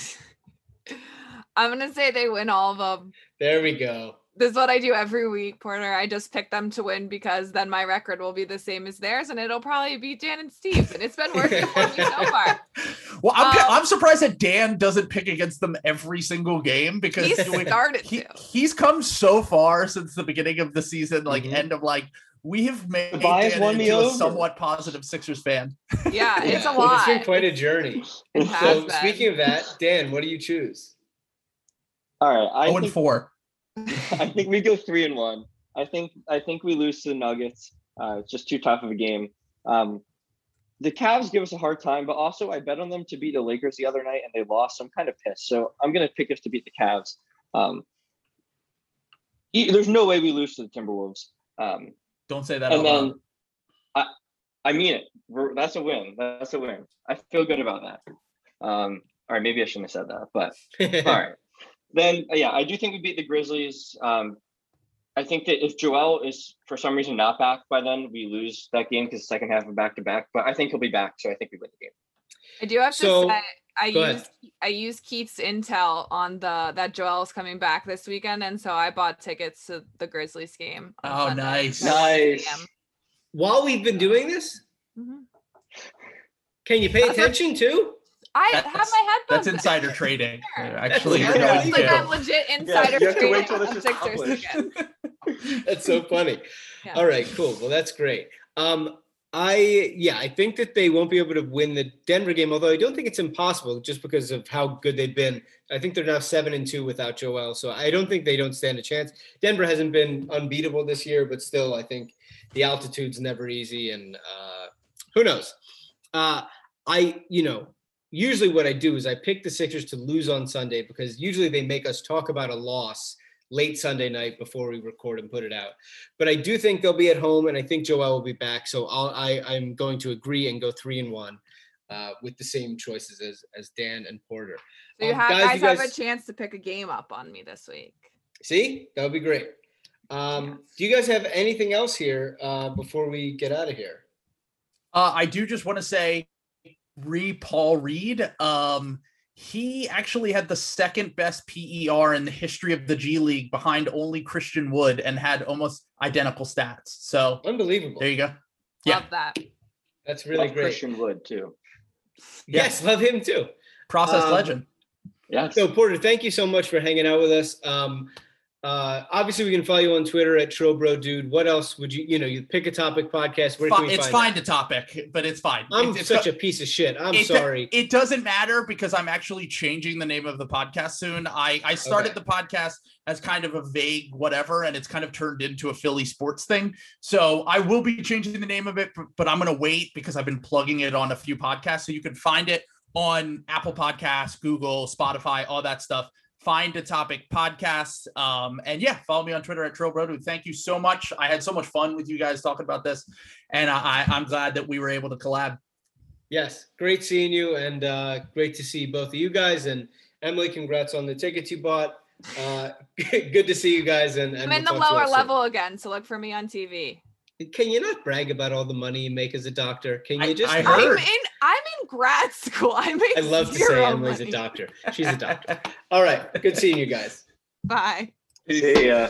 gonna say they win all of them. There we go. This is what I do every week, Porter. I just pick them to win because then my record will be the same as theirs, and it'll probably beat Dan and Steve. And it's been working for me so far. Well, I'm surprised that Dan doesn't pick against them every single game because he's come so far since the beginning of the season, end of we have made Dan into a somewhat positive Sixers fan. Yeah, it's a lot. It's been quite a journey. So speaking of that, Dan, what do you choose? All right, 0-4. I think we go 3-1. I think we lose to the Nuggets. It's just too tough of a game. The Cavs give us a hard time, but also I bet on them to beat the Lakers the other night and they lost. So I'm kind of pissed. So I'm going to pick us to beat the Cavs. There's no way we lose to the Timberwolves. Don't say that. And then I mean it. That's a win. That's a win. I feel good about that. All right, maybe I shouldn't have said that, but all right. Then, I do think we beat the Grizzlies. I think that if Joel is, for some reason, not back by then, we lose that game because the second half of back-to-back. But I think he'll be back, so I think we win the game. I do have to say, I used Keith's intel on that Joel's coming back this weekend, and so I bought tickets to the Grizzlies game. Oh, nice. While we've been doing this? Mm-hmm. Can you pay attention, too? I have my headphones. That's insider trading. Actually, that's like a legit insider trading on Sixers again. That's so funny. Yeah. All right, cool. Well, that's great. I think that they won't be able to win the Denver game, although I don't think it's impossible just because of how good they've been. I think they're now 7-2 without Joel, so I don't think they don't stand a chance. Denver hasn't been unbeatable this year, but still, I think the altitude's never easy, and who knows? Usually what I do is I pick the Sixers to lose on Sunday because usually they make us talk about a loss late Sunday night before we record and put it out. But I do think they'll be at home, and I think Joel will be back. So I'm going to agree and go 3-1 with the same choices as Dan and Porter. So you guys have a chance to pick a game up on me this week. See, that would be great. Do you guys have anything else here before we get out of here? I do just want to say, Paul Reed. He actually had the second best PER in the history of the G League behind only Christian Wood and had almost identical stats. So unbelievable. There you go. Love that. That's really great. Christian Wood too. Yes, love him too. Process legend. Yeah. So Porter, thank you so much for hanging out with us. Obviously, we can follow you on Twitter at TroBroDude. What else would you pick a topic podcast? Where can we it's find fine to topic, but it's fine. I'm such a piece of shit. I'm sorry. It doesn't matter because I'm actually changing the name of the podcast soon. I started the podcast as kind of a vague whatever, and it's kind of turned into a Philly sports thing. So I will be changing the name of it, but I'm going to wait because I've been plugging it on a few podcasts. So you can find it on Apple Podcasts, Google, Spotify, all that stuff. Find a Topic podcast. And follow me on Twitter at TroBroDude. Thank you so much. I had so much fun with you guys talking about this, and I'm glad that we were able to collab. Yes, great seeing you, and great to see both of you guys. And Emily, congrats on the tickets you bought. Good to see you guys. And I'm in the lower level again, so look for me on TV. Can you not brag about all the money you make as a doctor? Can you just? I heard. I'm in grad school. I love to say Emily's a doctor. She's a doctor. All right. Good seeing you guys. Bye. See ya.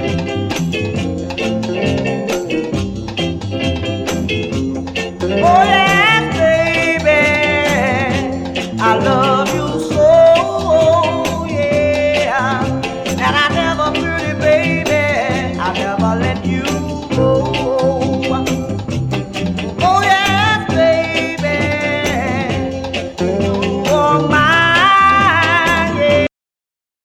Oh, yeah.